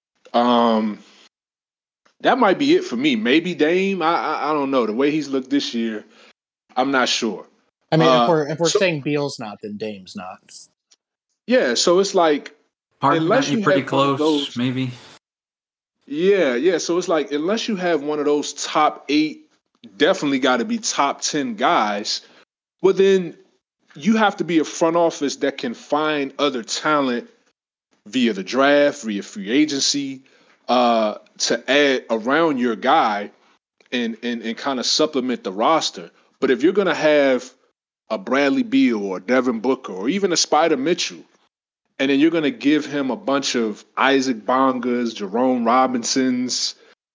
That might be it for me. Maybe Dame. I don't know. The way he's looked this year, I'm not sure. I mean, if we're saying Beal's not, then Dame's not. Yeah, so it's like unless you pretty close, maybe. Yeah. So it's like unless you have one of those top 8, definitely got to be top 10 guys. Well, then you have to be a front office that can find other talent via the draft, via free agency, to add around your guy and kind of supplement the roster. But if you're going to have a Bradley Beal or Devin Booker or even a Spider Mitchell, and then you're going to give him a bunch of Isaac Bongas, Jerome Robinsons,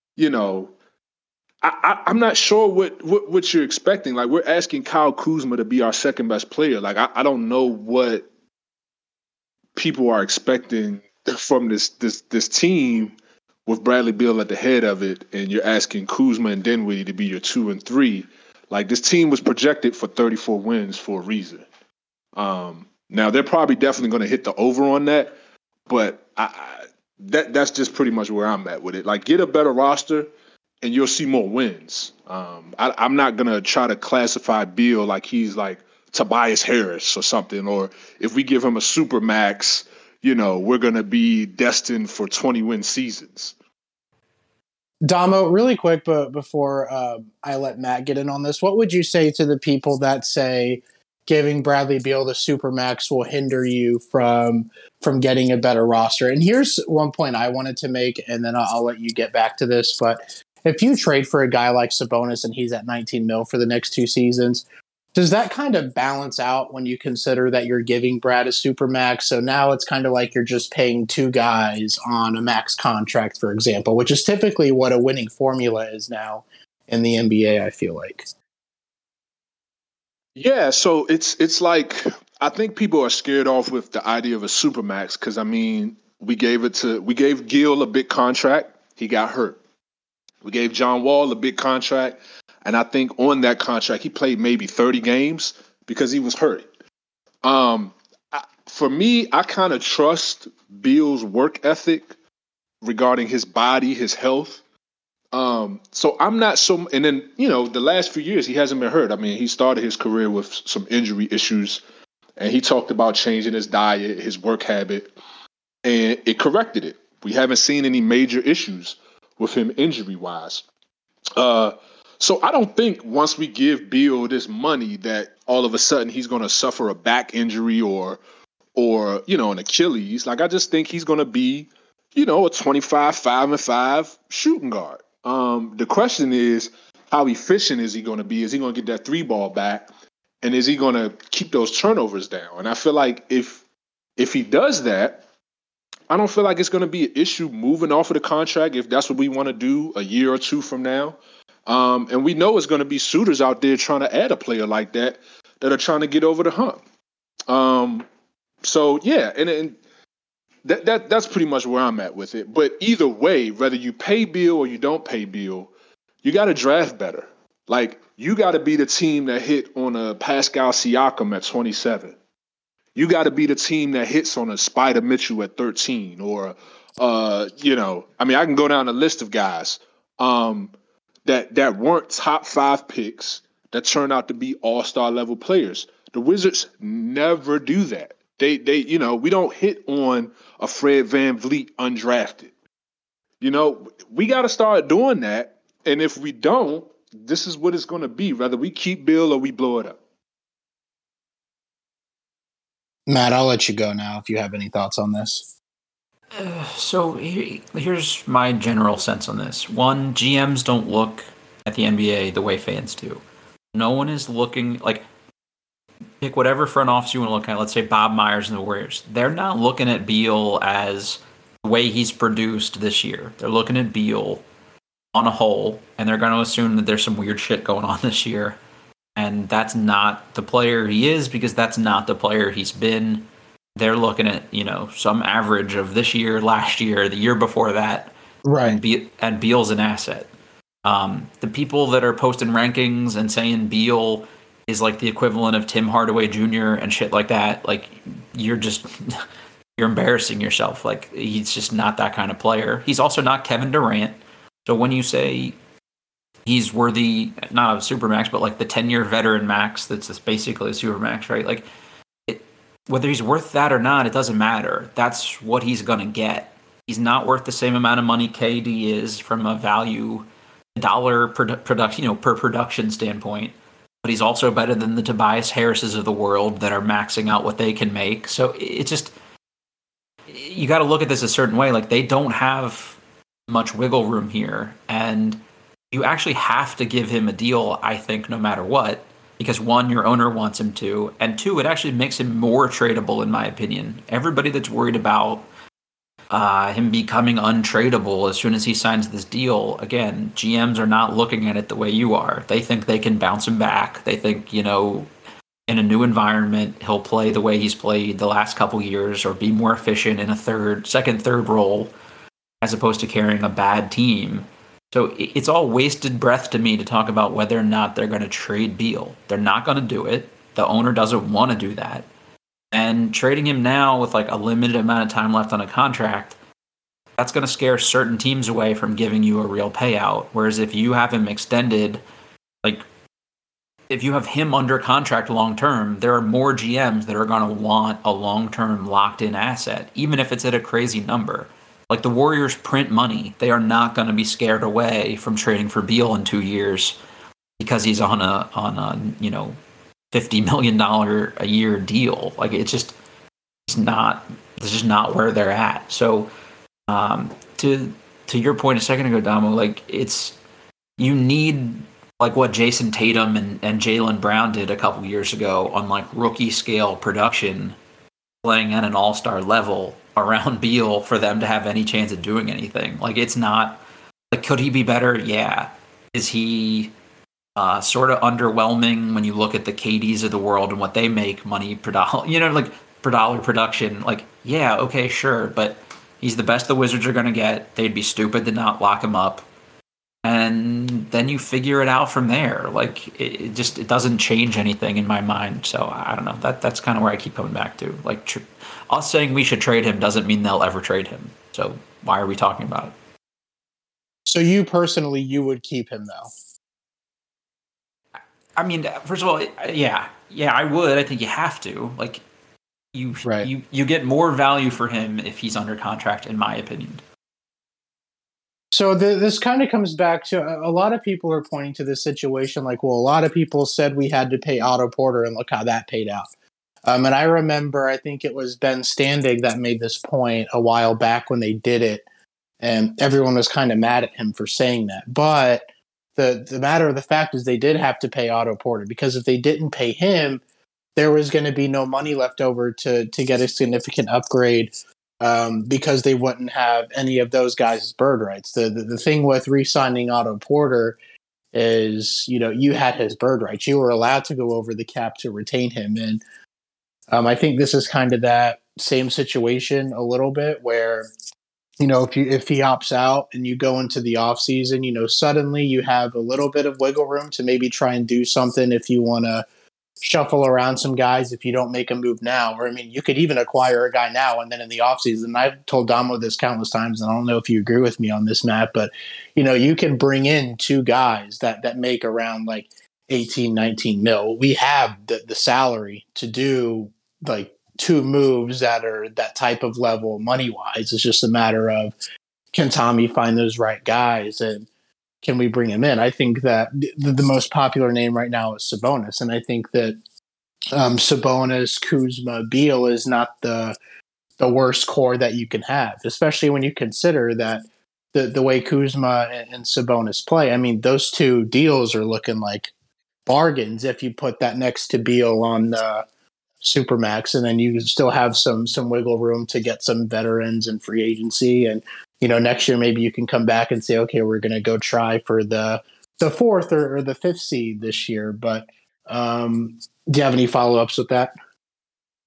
I'm not sure what you're expecting. Like, we're asking Kyle Kuzma to be our second best player. Like, I don't know what people are expecting from this team with Bradley Beal at the head of it, and you're asking Kuzma and Dinwiddie to be your 2 and 3. Like, this team was projected for 34 wins for a reason. Now they're probably definitely going to hit the over on that, but that's just pretty much where I'm at with it. Like, get a better roster, and you'll see more wins. I'm not going to try to classify Beal like he's like Tobias Harris or something, or if we give him a super max, we're going to be destined for 20-win seasons. Damo, really quick, but before I let Matt get in on this, what would you say to the people that say giving Bradley Beal the supermax will hinder you from getting a better roster? And here's one point I wanted to make, and then I'll let you get back to this. But if you trade for a guy like Sabonis and he's at $19 million for the next 2 seasons, does that kind of balance out when you consider that you're giving Brad a supermax? So now it's kind of like you're just paying 2 guys on a max contract, for example, which is typically what a winning formula is now in the NBA, I feel like. Yeah, so it's like, I think people are scared off with the idea of a supermax because, I mean, we gave Gil a big contract. He got hurt. We gave John Wall a big contract. And I think on that contract, he played maybe 30 games because he was hurt. For me, I kind of trust Beal's work ethic regarding his body, his health. So I'm not so, and then, the last few years, he hasn't been hurt. I mean, he started his career with some injury issues, and he talked about changing his diet, his work habit, and it corrected it. We haven't seen any major issues with him injury-wise. So I don't think once we give Beal this money that all of a sudden he's going to suffer a back injury or an Achilles. Like, I just think he's going to be, a 25, 5-5 shooting guard. The question is, how efficient is he going to be? Is he going to get that 3 ball back? And is he going to keep those turnovers down? And I feel like if he does that, I don't feel like it's going to be an issue moving off of the contract if that's what we want to do a year or 2 from now. And we know it's going to be suitors out there trying to add a player like that are trying to get over the hump. So yeah, and that's pretty much where I'm at with it. But either way, whether you pay Beal or you don't pay Beal, you got to draft better. Like, you got to be the team that hit on a Pascal Siakam at 27. You got to be the team that hits on a Spider Mitchell at 13, or I can go down a list of guys. That weren't top 5 picks that turned out to be all-star level players. The Wizards never do that. They we don't hit on a Fred VanVleet undrafted. We got to start doing that. And if we don't, this is what it's going to be, whether we keep Bill or we blow it up. Matt, I'll let you go now if you have any thoughts on this. So here's my general sense on this. One, GMs don't look at the NBA the way fans do. No one is looking, like, pick whatever front office you want to look at. Let's say Bob Myers and the Warriors. They're not looking at Beal as the way he's produced this year. They're looking at Beal on a whole, and they're going to assume that there's some weird shit going on this year. And that's not the player he is, because that's not the player he's been. they're looking at, some average of this year, last year, the year before that. Right. And Beal's an asset. The people that are posting rankings and saying Beal is like the equivalent of Tim Hardaway Jr. and shit like that, like, you're embarrassing yourself. Like, he's just not that kind of player. He's also not Kevin Durant. So when you say he's worthy, not of Supermax, but like the 10-year veteran max, that's just basically a Supermax, right? Like, whether he's worth that or not, it doesn't matter. That's what he's going to get. He's not worth the same amount of money KD is from a value dollar per production standpoint, but he's also better than the Tobias Harrises of the world that are maxing out what they can make. So it's just, you got to look at this a certain way. Like, they don't have much wiggle room here, and you actually have to give him a deal, I think, no matter what. Because one, your owner wants him to, and two, it actually makes him more tradable, in my opinion. Everybody that's worried about him becoming untradeable as soon as he signs this deal, again, GMs are not looking at it the way you are. They think they can bounce him back. They think, in a new environment, he'll play the way he's played the last couple years, or be more efficient in a second, third role, as opposed to carrying a bad team. So it's all wasted breath to me to talk about whether or not they're going to trade Beal. They're not going to do it. The owner doesn't want to do that. And trading him now with like a limited amount of time left on a contract, that's going to scare certain teams away from giving you a real payout. Whereas if you have him extended, like, if you have him under contract long term, there are more GMs that are going to want a long term locked in asset, even if it's at a crazy number. Like, the Warriors print money. They are not going to be scared away from trading for Beal in 2 years because he's on a $50 million a year deal. Like, it's not where they're at. So to your point a second ago, Damo, like, you need like what Jason Tatum and Jaylen Brown did a couple years ago on like rookie scale production, playing at an all-star level around Beal for them to have any chance of doing anything. Like, it's not like, could he be better? Yeah. Is he sort of underwhelming when you look at the KDs of the world and what they make money per dollar, like per dollar production? Like, yeah, okay, sure, but he's the best the Wizards are going to get. They'd be stupid to not lock him up. And then you figure it out from there. Like, it doesn't change anything in my mind. So I don't know. That's kind of where I keep coming back to. Like, us saying we should trade him doesn't mean they'll ever trade him. So why are we talking about it? So you personally, you would keep him though? I mean, first of all, yeah, I would. I think you have to. Like, you get more value for him if he's under contract, in my opinion. So this kind of comes back to a lot of people are pointing to this situation like, well, a lot of people said we had to pay Otto Porter, and look how that paid out. And I remember, I think it was Ben Standig that made this point a while back when they did it, and everyone was kind of mad at him for saying that. But the matter of the fact is they did have to pay Otto Porter, because if they didn't pay him, there was going to be no money left over to get a significant upgrade. Because they wouldn't have any of those guys' bird rights. The thing with re-signing Otto Porter is, you had his bird rights. You were allowed to go over the cap to retain him. And I think this is kind of that same situation a little bit where, if he opts out and you go into the offseason, suddenly you have a little bit of wiggle room to maybe try and do something if you want to shuffle around some guys if you don't make a move now. Or, I mean, you could even acquire a guy now and then in the offseason. I've told Damo this countless times, and I don't know if you agree with me on this, Matt, but, you can bring in two guys that make around like 18, 19 mil. We have the salary to do like two moves that are that type of level money-wise. It's just a matter of, can Tommy find those right guys? And can we bring him in? I think that the most popular name right now is Sabonis. And I think that Sabonis, Kuzma, Beal is not the worst core that you can have, especially when you consider that the way Kuzma and Sabonis play. I mean, those two deals are looking like bargains if you put that next to Beal on the Supermax, and then you still have some wiggle room to get some veterans and free agency. And next year, maybe you can come back and say, okay, we're going to go try for the fourth or the fifth seed this year. But do you have any follow-ups with that?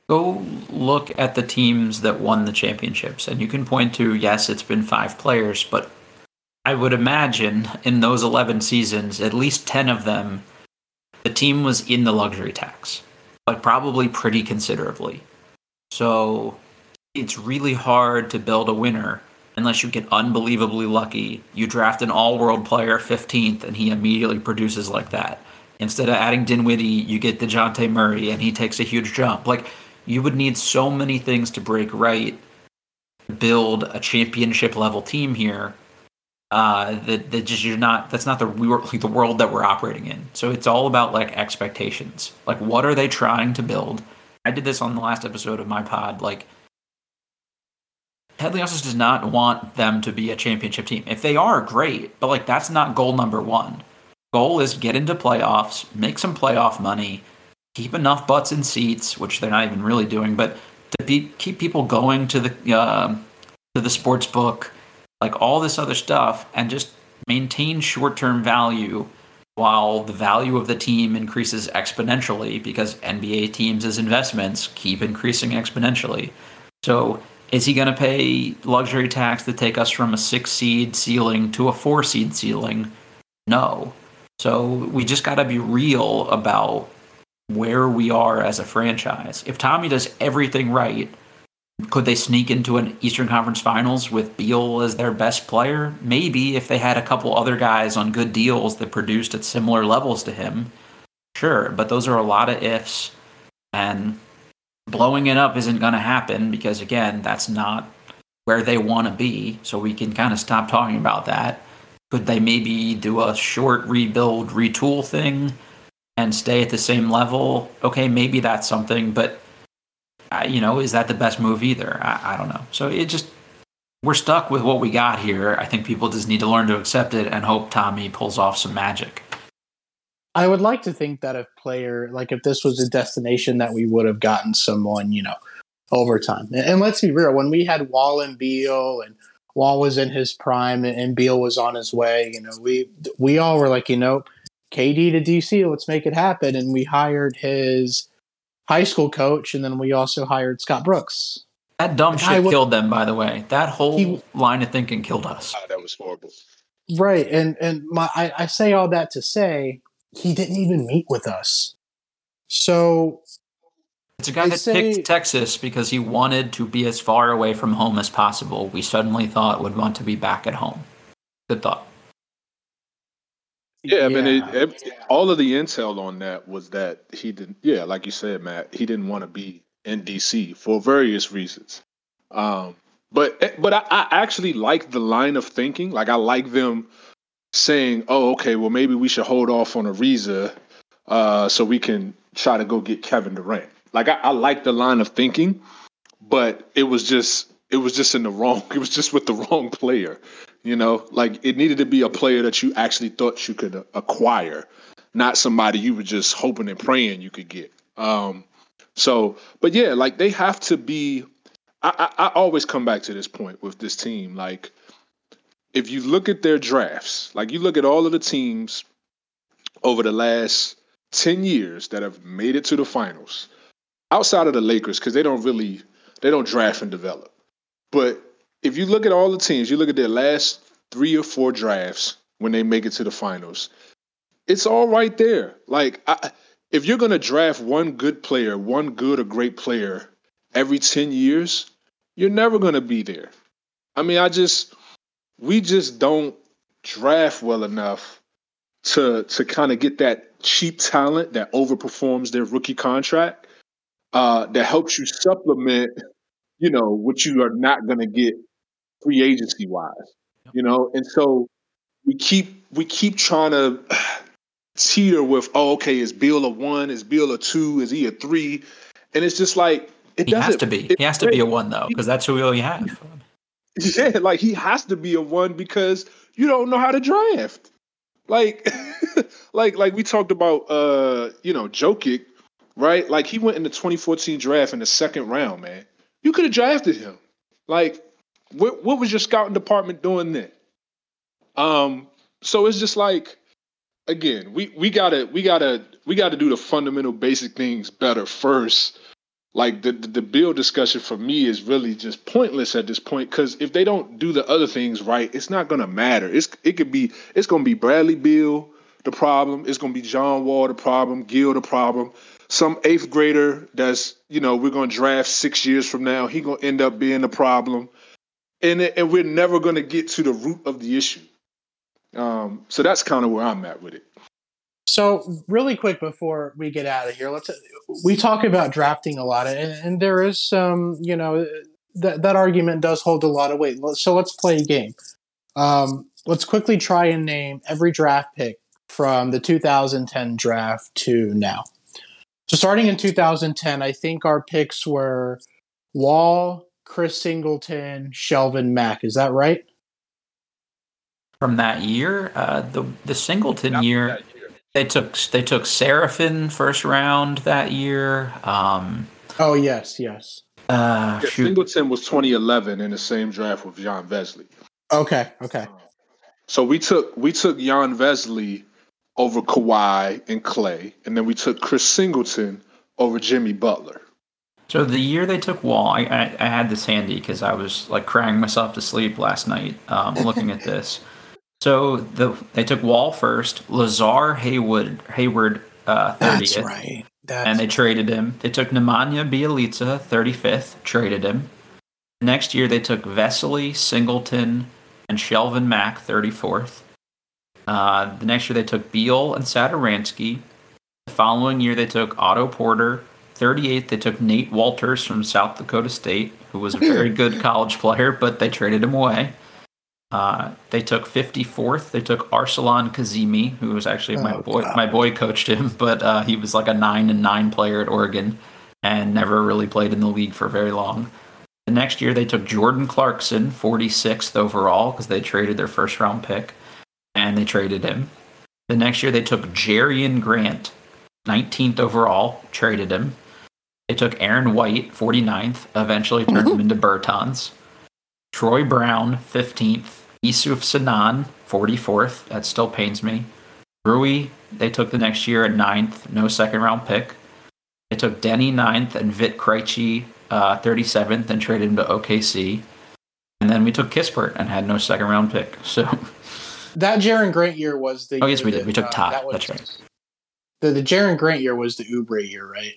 Go look at the teams that won the championships, and you can point to, yes, it's been 5 players, but I would imagine in those 11 seasons, at least 10 of them, the team was in the luxury tax, like probably pretty considerably. So it's really hard to build a winner unless you get unbelievably lucky. You draft an all-world player 15th, and he immediately produces like that. Instead of adding Dinwiddie, you get DeJounte Murray, and he takes a huge jump. Like, you would need so many things to break right to build a championship-level team here. That just you're not. That's not the world that we're operating in. So it's all about like expectations. Like, what are they trying to build? I did this on the last episode of my pod. Like, Ted Leonsis does not want them to be a championship team. If they are, great, but like that's not goal number one. Goal is get into playoffs, make some playoff money, keep enough butts in seats, which they're not even really doing, but to keep people going to the sports book, like all this other stuff, and just maintain short-term value while the value of the team increases exponentially because NBA teams as investments keep increasing exponentially. So is he going to pay luxury tax to take us from a 6-seed ceiling to a 4-seed ceiling? No. So we just got to be real about where we are as a franchise. If Tommy does everything right, could they sneak into an Eastern Conference Finals with Beal as their best player? Maybe, if they had a couple other guys on good deals that produced at similar levels to him. Sure, but those are a lot of ifs, and blowing it up isn't going to happen because, again, that's not where they want to be, so we can kind of stop talking about that. Could they maybe do a short rebuild, retool thing and stay at the same level? Okay, maybe that's something, but is that the best move either? I don't know. So we're stuck with what we got here. I think people just need to learn to accept it and hope Tommy pulls off some magic. I would like to think that if this was a destination, that we would have gotten someone, over time. And let's be real, when we had Wall and Beal, and Wall was in his prime and Beal was on his way, we all were like, KD to DC, let's make it happen. And we hired his high school coach, and then we also hired Scott Brooks. That dumb shit killed them, by the way. That whole line of thinking killed us. That was horrible. Right, and I say all that to say he didn't even meet with us. So it's a guy that picked Texas because he wanted to be as far away from home as possible. We suddenly thought would want to be back at home. Good thought. Yeah, I mean, all of the intel on that was that he didn't. Yeah, like you said, Matt, he didn't want to be in DC for various reasons. But I actually like the line of thinking. Like, I like them saying, "Oh, okay, well, maybe we should hold off on Ariza, so we can try to go get Kevin Durant." Like, I like the line of thinking, but it was just in the wrong. It was just with the wrong player. Like, it needed to be a player that you actually thought you could acquire, not somebody you were just hoping and praying you could get. But yeah, like, they have to be. I always come back to this point with this team. Like, if you look at their drafts, like you look at all of the teams over the last 10 years that have made it to the finals, outside of the Lakers, because they don't draft and develop. But if you look at all the teams, you look at their last 3 or 4 drafts when they make it to the finals, it's all right there. Like, if you're going to draft one good player, one good or great player every 10 years, you're never going to be there. I mean, we just don't draft well enough to kind of get that cheap talent that overperforms their rookie contract, that helps you supplement, what you are not going to get free agency wise, and so we keep trying to teeter with, is Beal a 1? Is Beal a 2? Is he a 3? And it's just like, he has to be. He has to be a 1 though, because that's who we only have. Yeah, like, he has to be a 1 because you don't know how to draft. Like, like we talked about, Jokic, right? Like, he went in the 2014 draft in the 2nd round, man. You could have drafted him. Like, what was your scouting department doing then? So it's just like, again, we gotta do the fundamental basic things better first. like the Beal discussion for me is really just pointless at this point, because if they don't do the other things right, it's not gonna matter. It's gonna be Bradley Beal the problem. It's gonna be John Wall the problem. Gill the problem. Some eighth grader that's we're gonna draft 6 years from now. He gonna end up being the problem, and we're never gonna get to the root of the issue. So that's kind of where I'm at with it. So really quick before we get out of here, we talk about drafting a lot, and there is some, that argument does hold a lot of weight. So let's play a game. Let's quickly try and name every draft pick from the 2010 draft to now. So starting in 2010, I think our picks were Wall, Chris Singleton, Shelvin Mack. Is that right? From that year, the Singleton year. They took Seraphin first round that year. Oh yes. Singleton was 2011 in the same draft with Jan Vesely. Okay. So we took Jan Vesely over Kawhi and Clay, and then we took Chris Singleton over Jimmy Butler. So the year they took Wall, I had this handy because I was like crying myself to sleep last night looking at this. So they took Wall first, Lazar Hayward 30th. That's right. And they traded him. They took Nemanja Bjelica 35th, traded him. Next year they took Vesely, Singleton, and Shelvin Mack 34th. The next year they took Beal and Satoransky. The following year they took Otto Porter. 38th they took Nate Walters from South Dakota State, who was a very good college player, but they traded him away. They took 54th. They took Arsalan Kazemi, who was actually my boy. God. My boy coached him, but he was like a 9-9 player at Oregon and never really played in the league for very long. The next year, they took Jordan Clarkson, 46th overall, because they traded their first round pick, and they traded him. The next year, they took Jerian Grant, 19th overall, traded him. They took Aaron White, 49th, eventually turned him into Bertans. Troy Brown, 15th. Yusuf Sanan, 44th. That still pains me. Rui, they took the next year at 9th. No second-round pick. They took Denny 9th and Vit Krejci 37th and traded him to OKC. And then we took Kispert and had no second-round pick. So that Jaren Grant year was the... Oh, yes, we did. We took Todd. That's right. The Jaren Grant year was the Oubre year, right?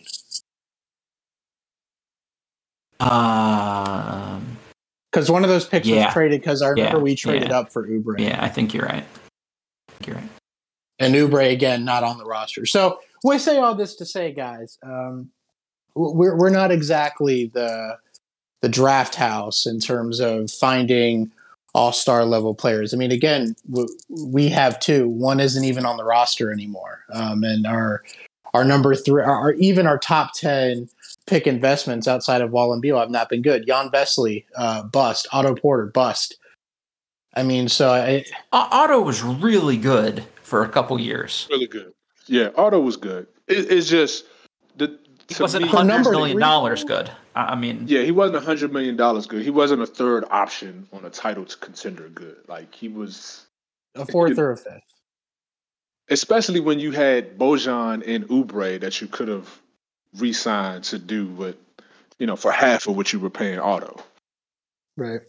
Because one of those picks was traded because I remember we traded up for Oubre. Yeah, I think you're right. And Oubre, again, not on the roster. So we say all this to say, guys, we're not exactly the draft house in terms of finding all-star level players. I mean, again, we have two. One isn't even on the roster anymore. And our number three, even our top 10 pick investments outside of Wall and Beal have not been good. Jan Vesely, bust. Otto Porter, bust. I mean, so Otto was really good for a couple years. Really good. Yeah, Otto was good. It's just he wasn't $100 million good. I mean, yeah, he wasn't $100 million good. He wasn't a third option on a title contender good. Like he was a fourth or a fifth. Especially when you had Bojan and Oubre that you could have re-signed to do what, for half of what you were paying Otto. Right.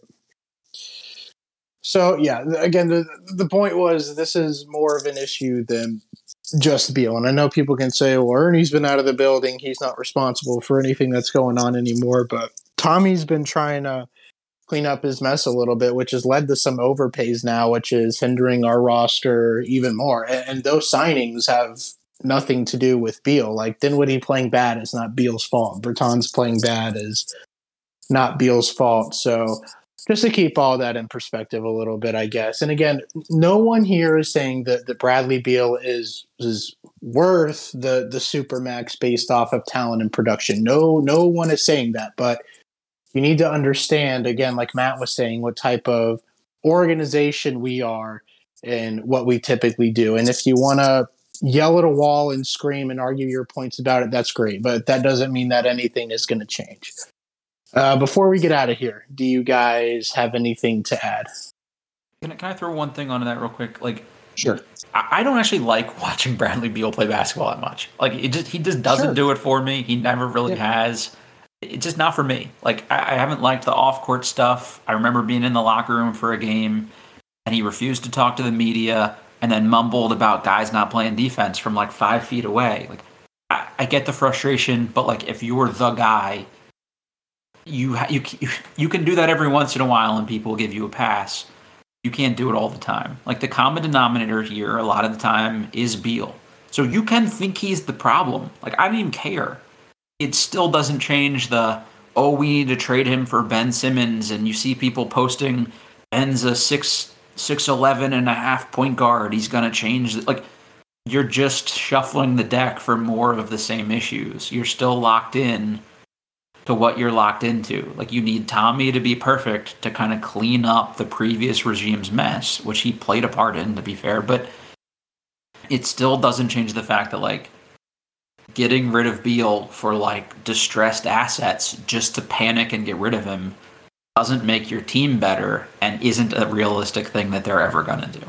So, yeah, again, the point was this is more of an issue than just Beal. And I know people can say, well, Ernie's been out of the building. He's not responsible for anything that's going on anymore. But Tommy's been trying to clean up his mess a little bit, which has led to some overpays now, which is hindering our roster even more. And those signings have nothing to do with Beal. Like Dinwiddie playing bad is not Beal's fault. Bertans playing bad is not Beal's fault. So just to keep all that in perspective a little bit, I guess. And again, no one here is saying that Bradley Beal is worth the Supermax based off of talent and production. No one is saying that, but you need to understand, again, like Matt was saying, what type of organization we are and what we typically do. And if you want to yell at a wall and scream and argue your points about it, that's great. But that doesn't mean that anything is going to change. Before we get out of here, do you guys have anything to add? Can I throw one thing onto that real quick? Like, sure. I don't actually like watching Bradley Beal play basketball that much. Like, he just doesn't do it for me. He never really has. it's just not for me. Like, I haven't liked the off-court stuff. I remember being in the locker room for a game, and he refused to talk to the media, and then mumbled about guys not playing defense from like 5 feet away. Like, I get the frustration, but like, if you're the guy, you can do that every once in a while, and people give you a pass. You can't do it all the time. Like, the common denominator here, a lot of the time, is Beal. So you can think he's the problem. Like, I don't even care. It still doesn't change we need to trade him for Ben Simmons, and you see people posting Ben's a 6'11" and a half point guard. He's going to change. Like, you're just shuffling the deck for more of the same issues. You're still locked in to what you're locked into. Like, you need Tommy to be perfect to kind of clean up the previous regime's mess, which he played a part in, to be fair, but it still doesn't change the fact that, like, getting rid of Beal for, like, distressed assets just to panic and get rid of him doesn't make your team better and isn't a realistic thing that they're ever going to do.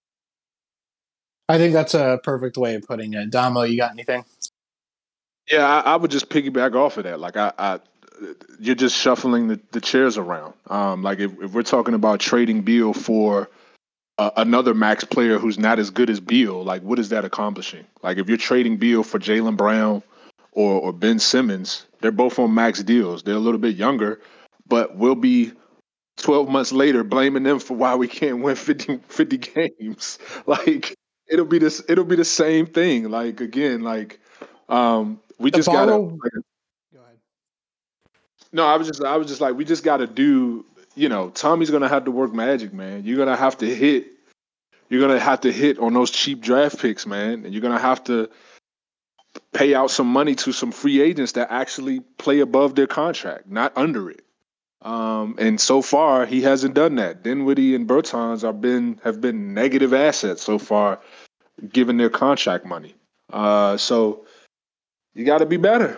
I think that's a perfect way of putting it. Damo, you got anything? Yeah, I would just piggyback off of that. Like, you're just shuffling the chairs around. Like, if we're talking about trading Beal for another max player who's not as good as Beal, like, what is that accomplishing? Like, if you're trading Beal for Jaylen Brown or Ben Simmons, they're both on max deals. They're a little bit younger, but we'll be 12 months later blaming them for why we can't win 50 games. Like, it'll be the same thing. Like, again, like, we just gotta. Go ahead. No, I was just like, we just gotta do. You know, Tommy's gonna have to work magic, man. You're gonna have to hit. You're gonna have to hit on those cheap draft picks, man, and you're gonna have to pay out some money to some free agents that actually play above their contract, not under it. And so far, he hasn't done that. Dinwiddie and Bertans have been negative assets so far, given their contract money. So you got to be better.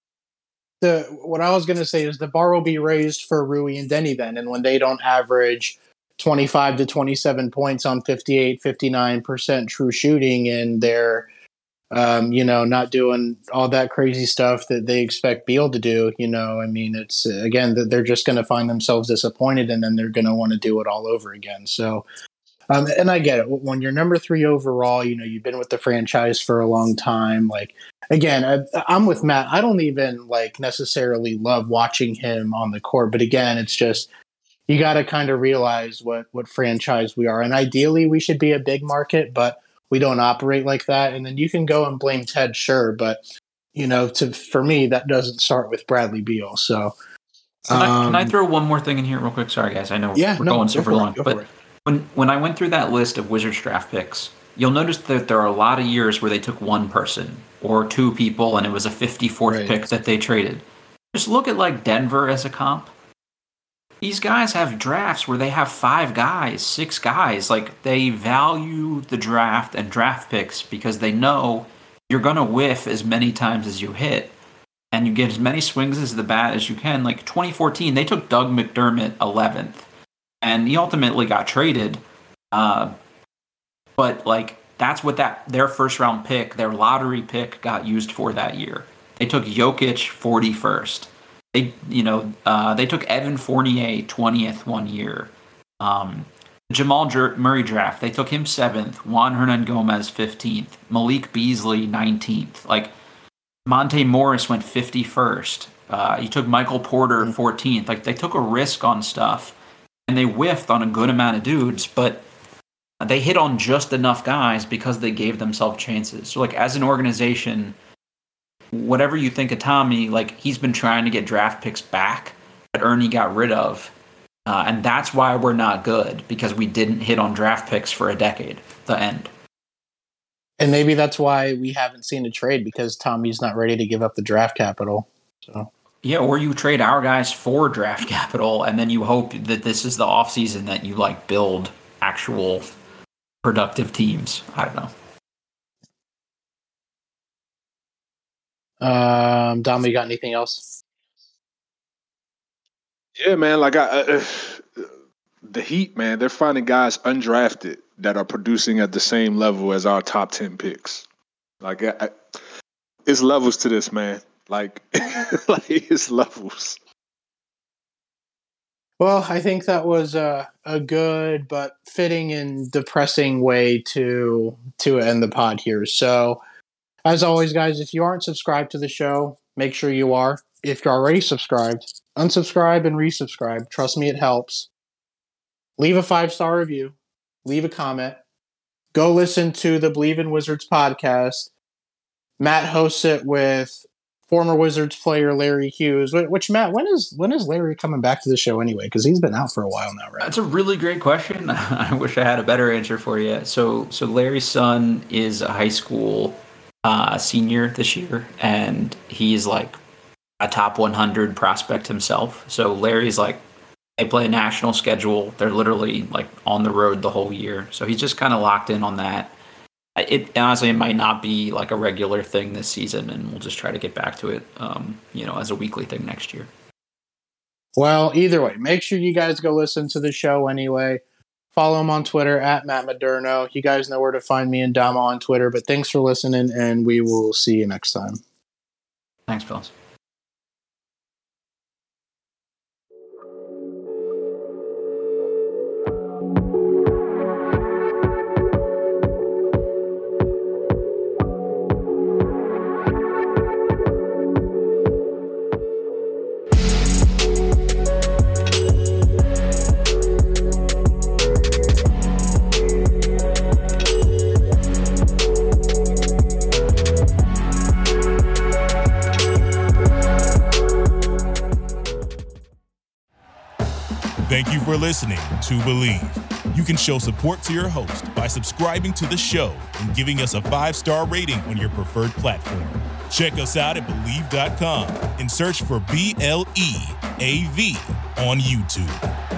What I was going to say is the bar will be raised for Rui and Denny then, and when they don't average 25 to 27 points on 58, 59% true shooting, and they're not doing all that crazy stuff that they expect Beal to do, I mean, it's, again, they're just going to find themselves disappointed, and then they're going to want to do it all over again. So, and I get it. When you're number 3 overall, you've been with the franchise for a long time. Like, again, I'm with Matt. I don't even necessarily love watching him on the court, but again, it's just, you got to kind of realize what franchise we are. And ideally we should be a big market, but we don't operate like that. And then you can go and blame Ted, sure. But, for me, that doesn't start with Bradley Beal. So can I throw one more thing in here real quick? Sorry, guys. I know we're going super long. But when I went through that list of Wizards draft picks, you'll notice that there are a lot of years where they took one person or 2 people, and it was a 54th pick that they traded. Just look at Denver as a comp. These guys have drafts where they have 5 guys, 6 guys. Like, they value the draft and draft picks because they know you're going to whiff as many times as you hit, and you get as many swings as the bat as you can. Like 2014, they took Doug McDermott 11th, and he ultimately got traded. But that's what their first round pick, their lottery pick, got used for that year. They took Jokic 41st. They took Evan Fournier 20th one year. Jamal Murray draft, they took him 7th. Juan Hernan-Gomez 15th. Malik Beasley 19th. Like, Monte Morris went 51st. You took Michael Porter 14th. Like, they took a risk on stuff, and they whiffed on a good amount of dudes, but they hit on just enough guys because they gave themselves chances. So, as an organization, whatever you think of Tommy, he's been trying to get draft picks back that Ernie got rid of. And that's why we're not good, because we didn't hit on draft picks for a decade, the end. And maybe that's why we haven't seen a trade, because Tommy's not ready to give up the draft capital. So yeah, or you trade our guys for draft capital, and then you hope that this is the offseason that you build actual productive teams. I don't know. Dom, you got anything else? Yeah, man. The Heat, man, they're finding guys undrafted that are producing at the same level as our top 10 picks. It's levels to this, man. Like, like his levels. Well, I think that was a good but fitting and depressing way to end the pod here. So, as always, guys, if you aren't subscribed to the show, make sure you are. If you're already subscribed, unsubscribe and resubscribe. Trust me, it helps. Leave a 5-star review. Leave a comment. Go listen to the Believe in Wizards podcast. Matt hosts it with former Wizards player Larry Hughes. Which, Matt, when is Larry coming back to the show anyway? Because he's been out for a while now, right? That's a really great question. I wish I had a better answer for you. So Larry's son is a high school senior this year, and he's like a top 100 prospect himself. So Larry's like, they play a national schedule. They're literally like on the road the whole year. So he's just kind of locked in on that. It honestly, it might not be like a regular thing this season, and we'll just try to get back to it, as a weekly thing next year. Well, either way, make sure you guys go listen to the show anyway. Follow him on Twitter at Matt Moderno. You guys know where to find me and Dama on Twitter, but thanks for listening, and we will see you next time. Thanks, fellas. Thank you for listening to Believe. You can show support to your host by subscribing to the show and giving us a 5-star rating on your preferred platform. Check us out at Believe.com and search for BLEAV on YouTube.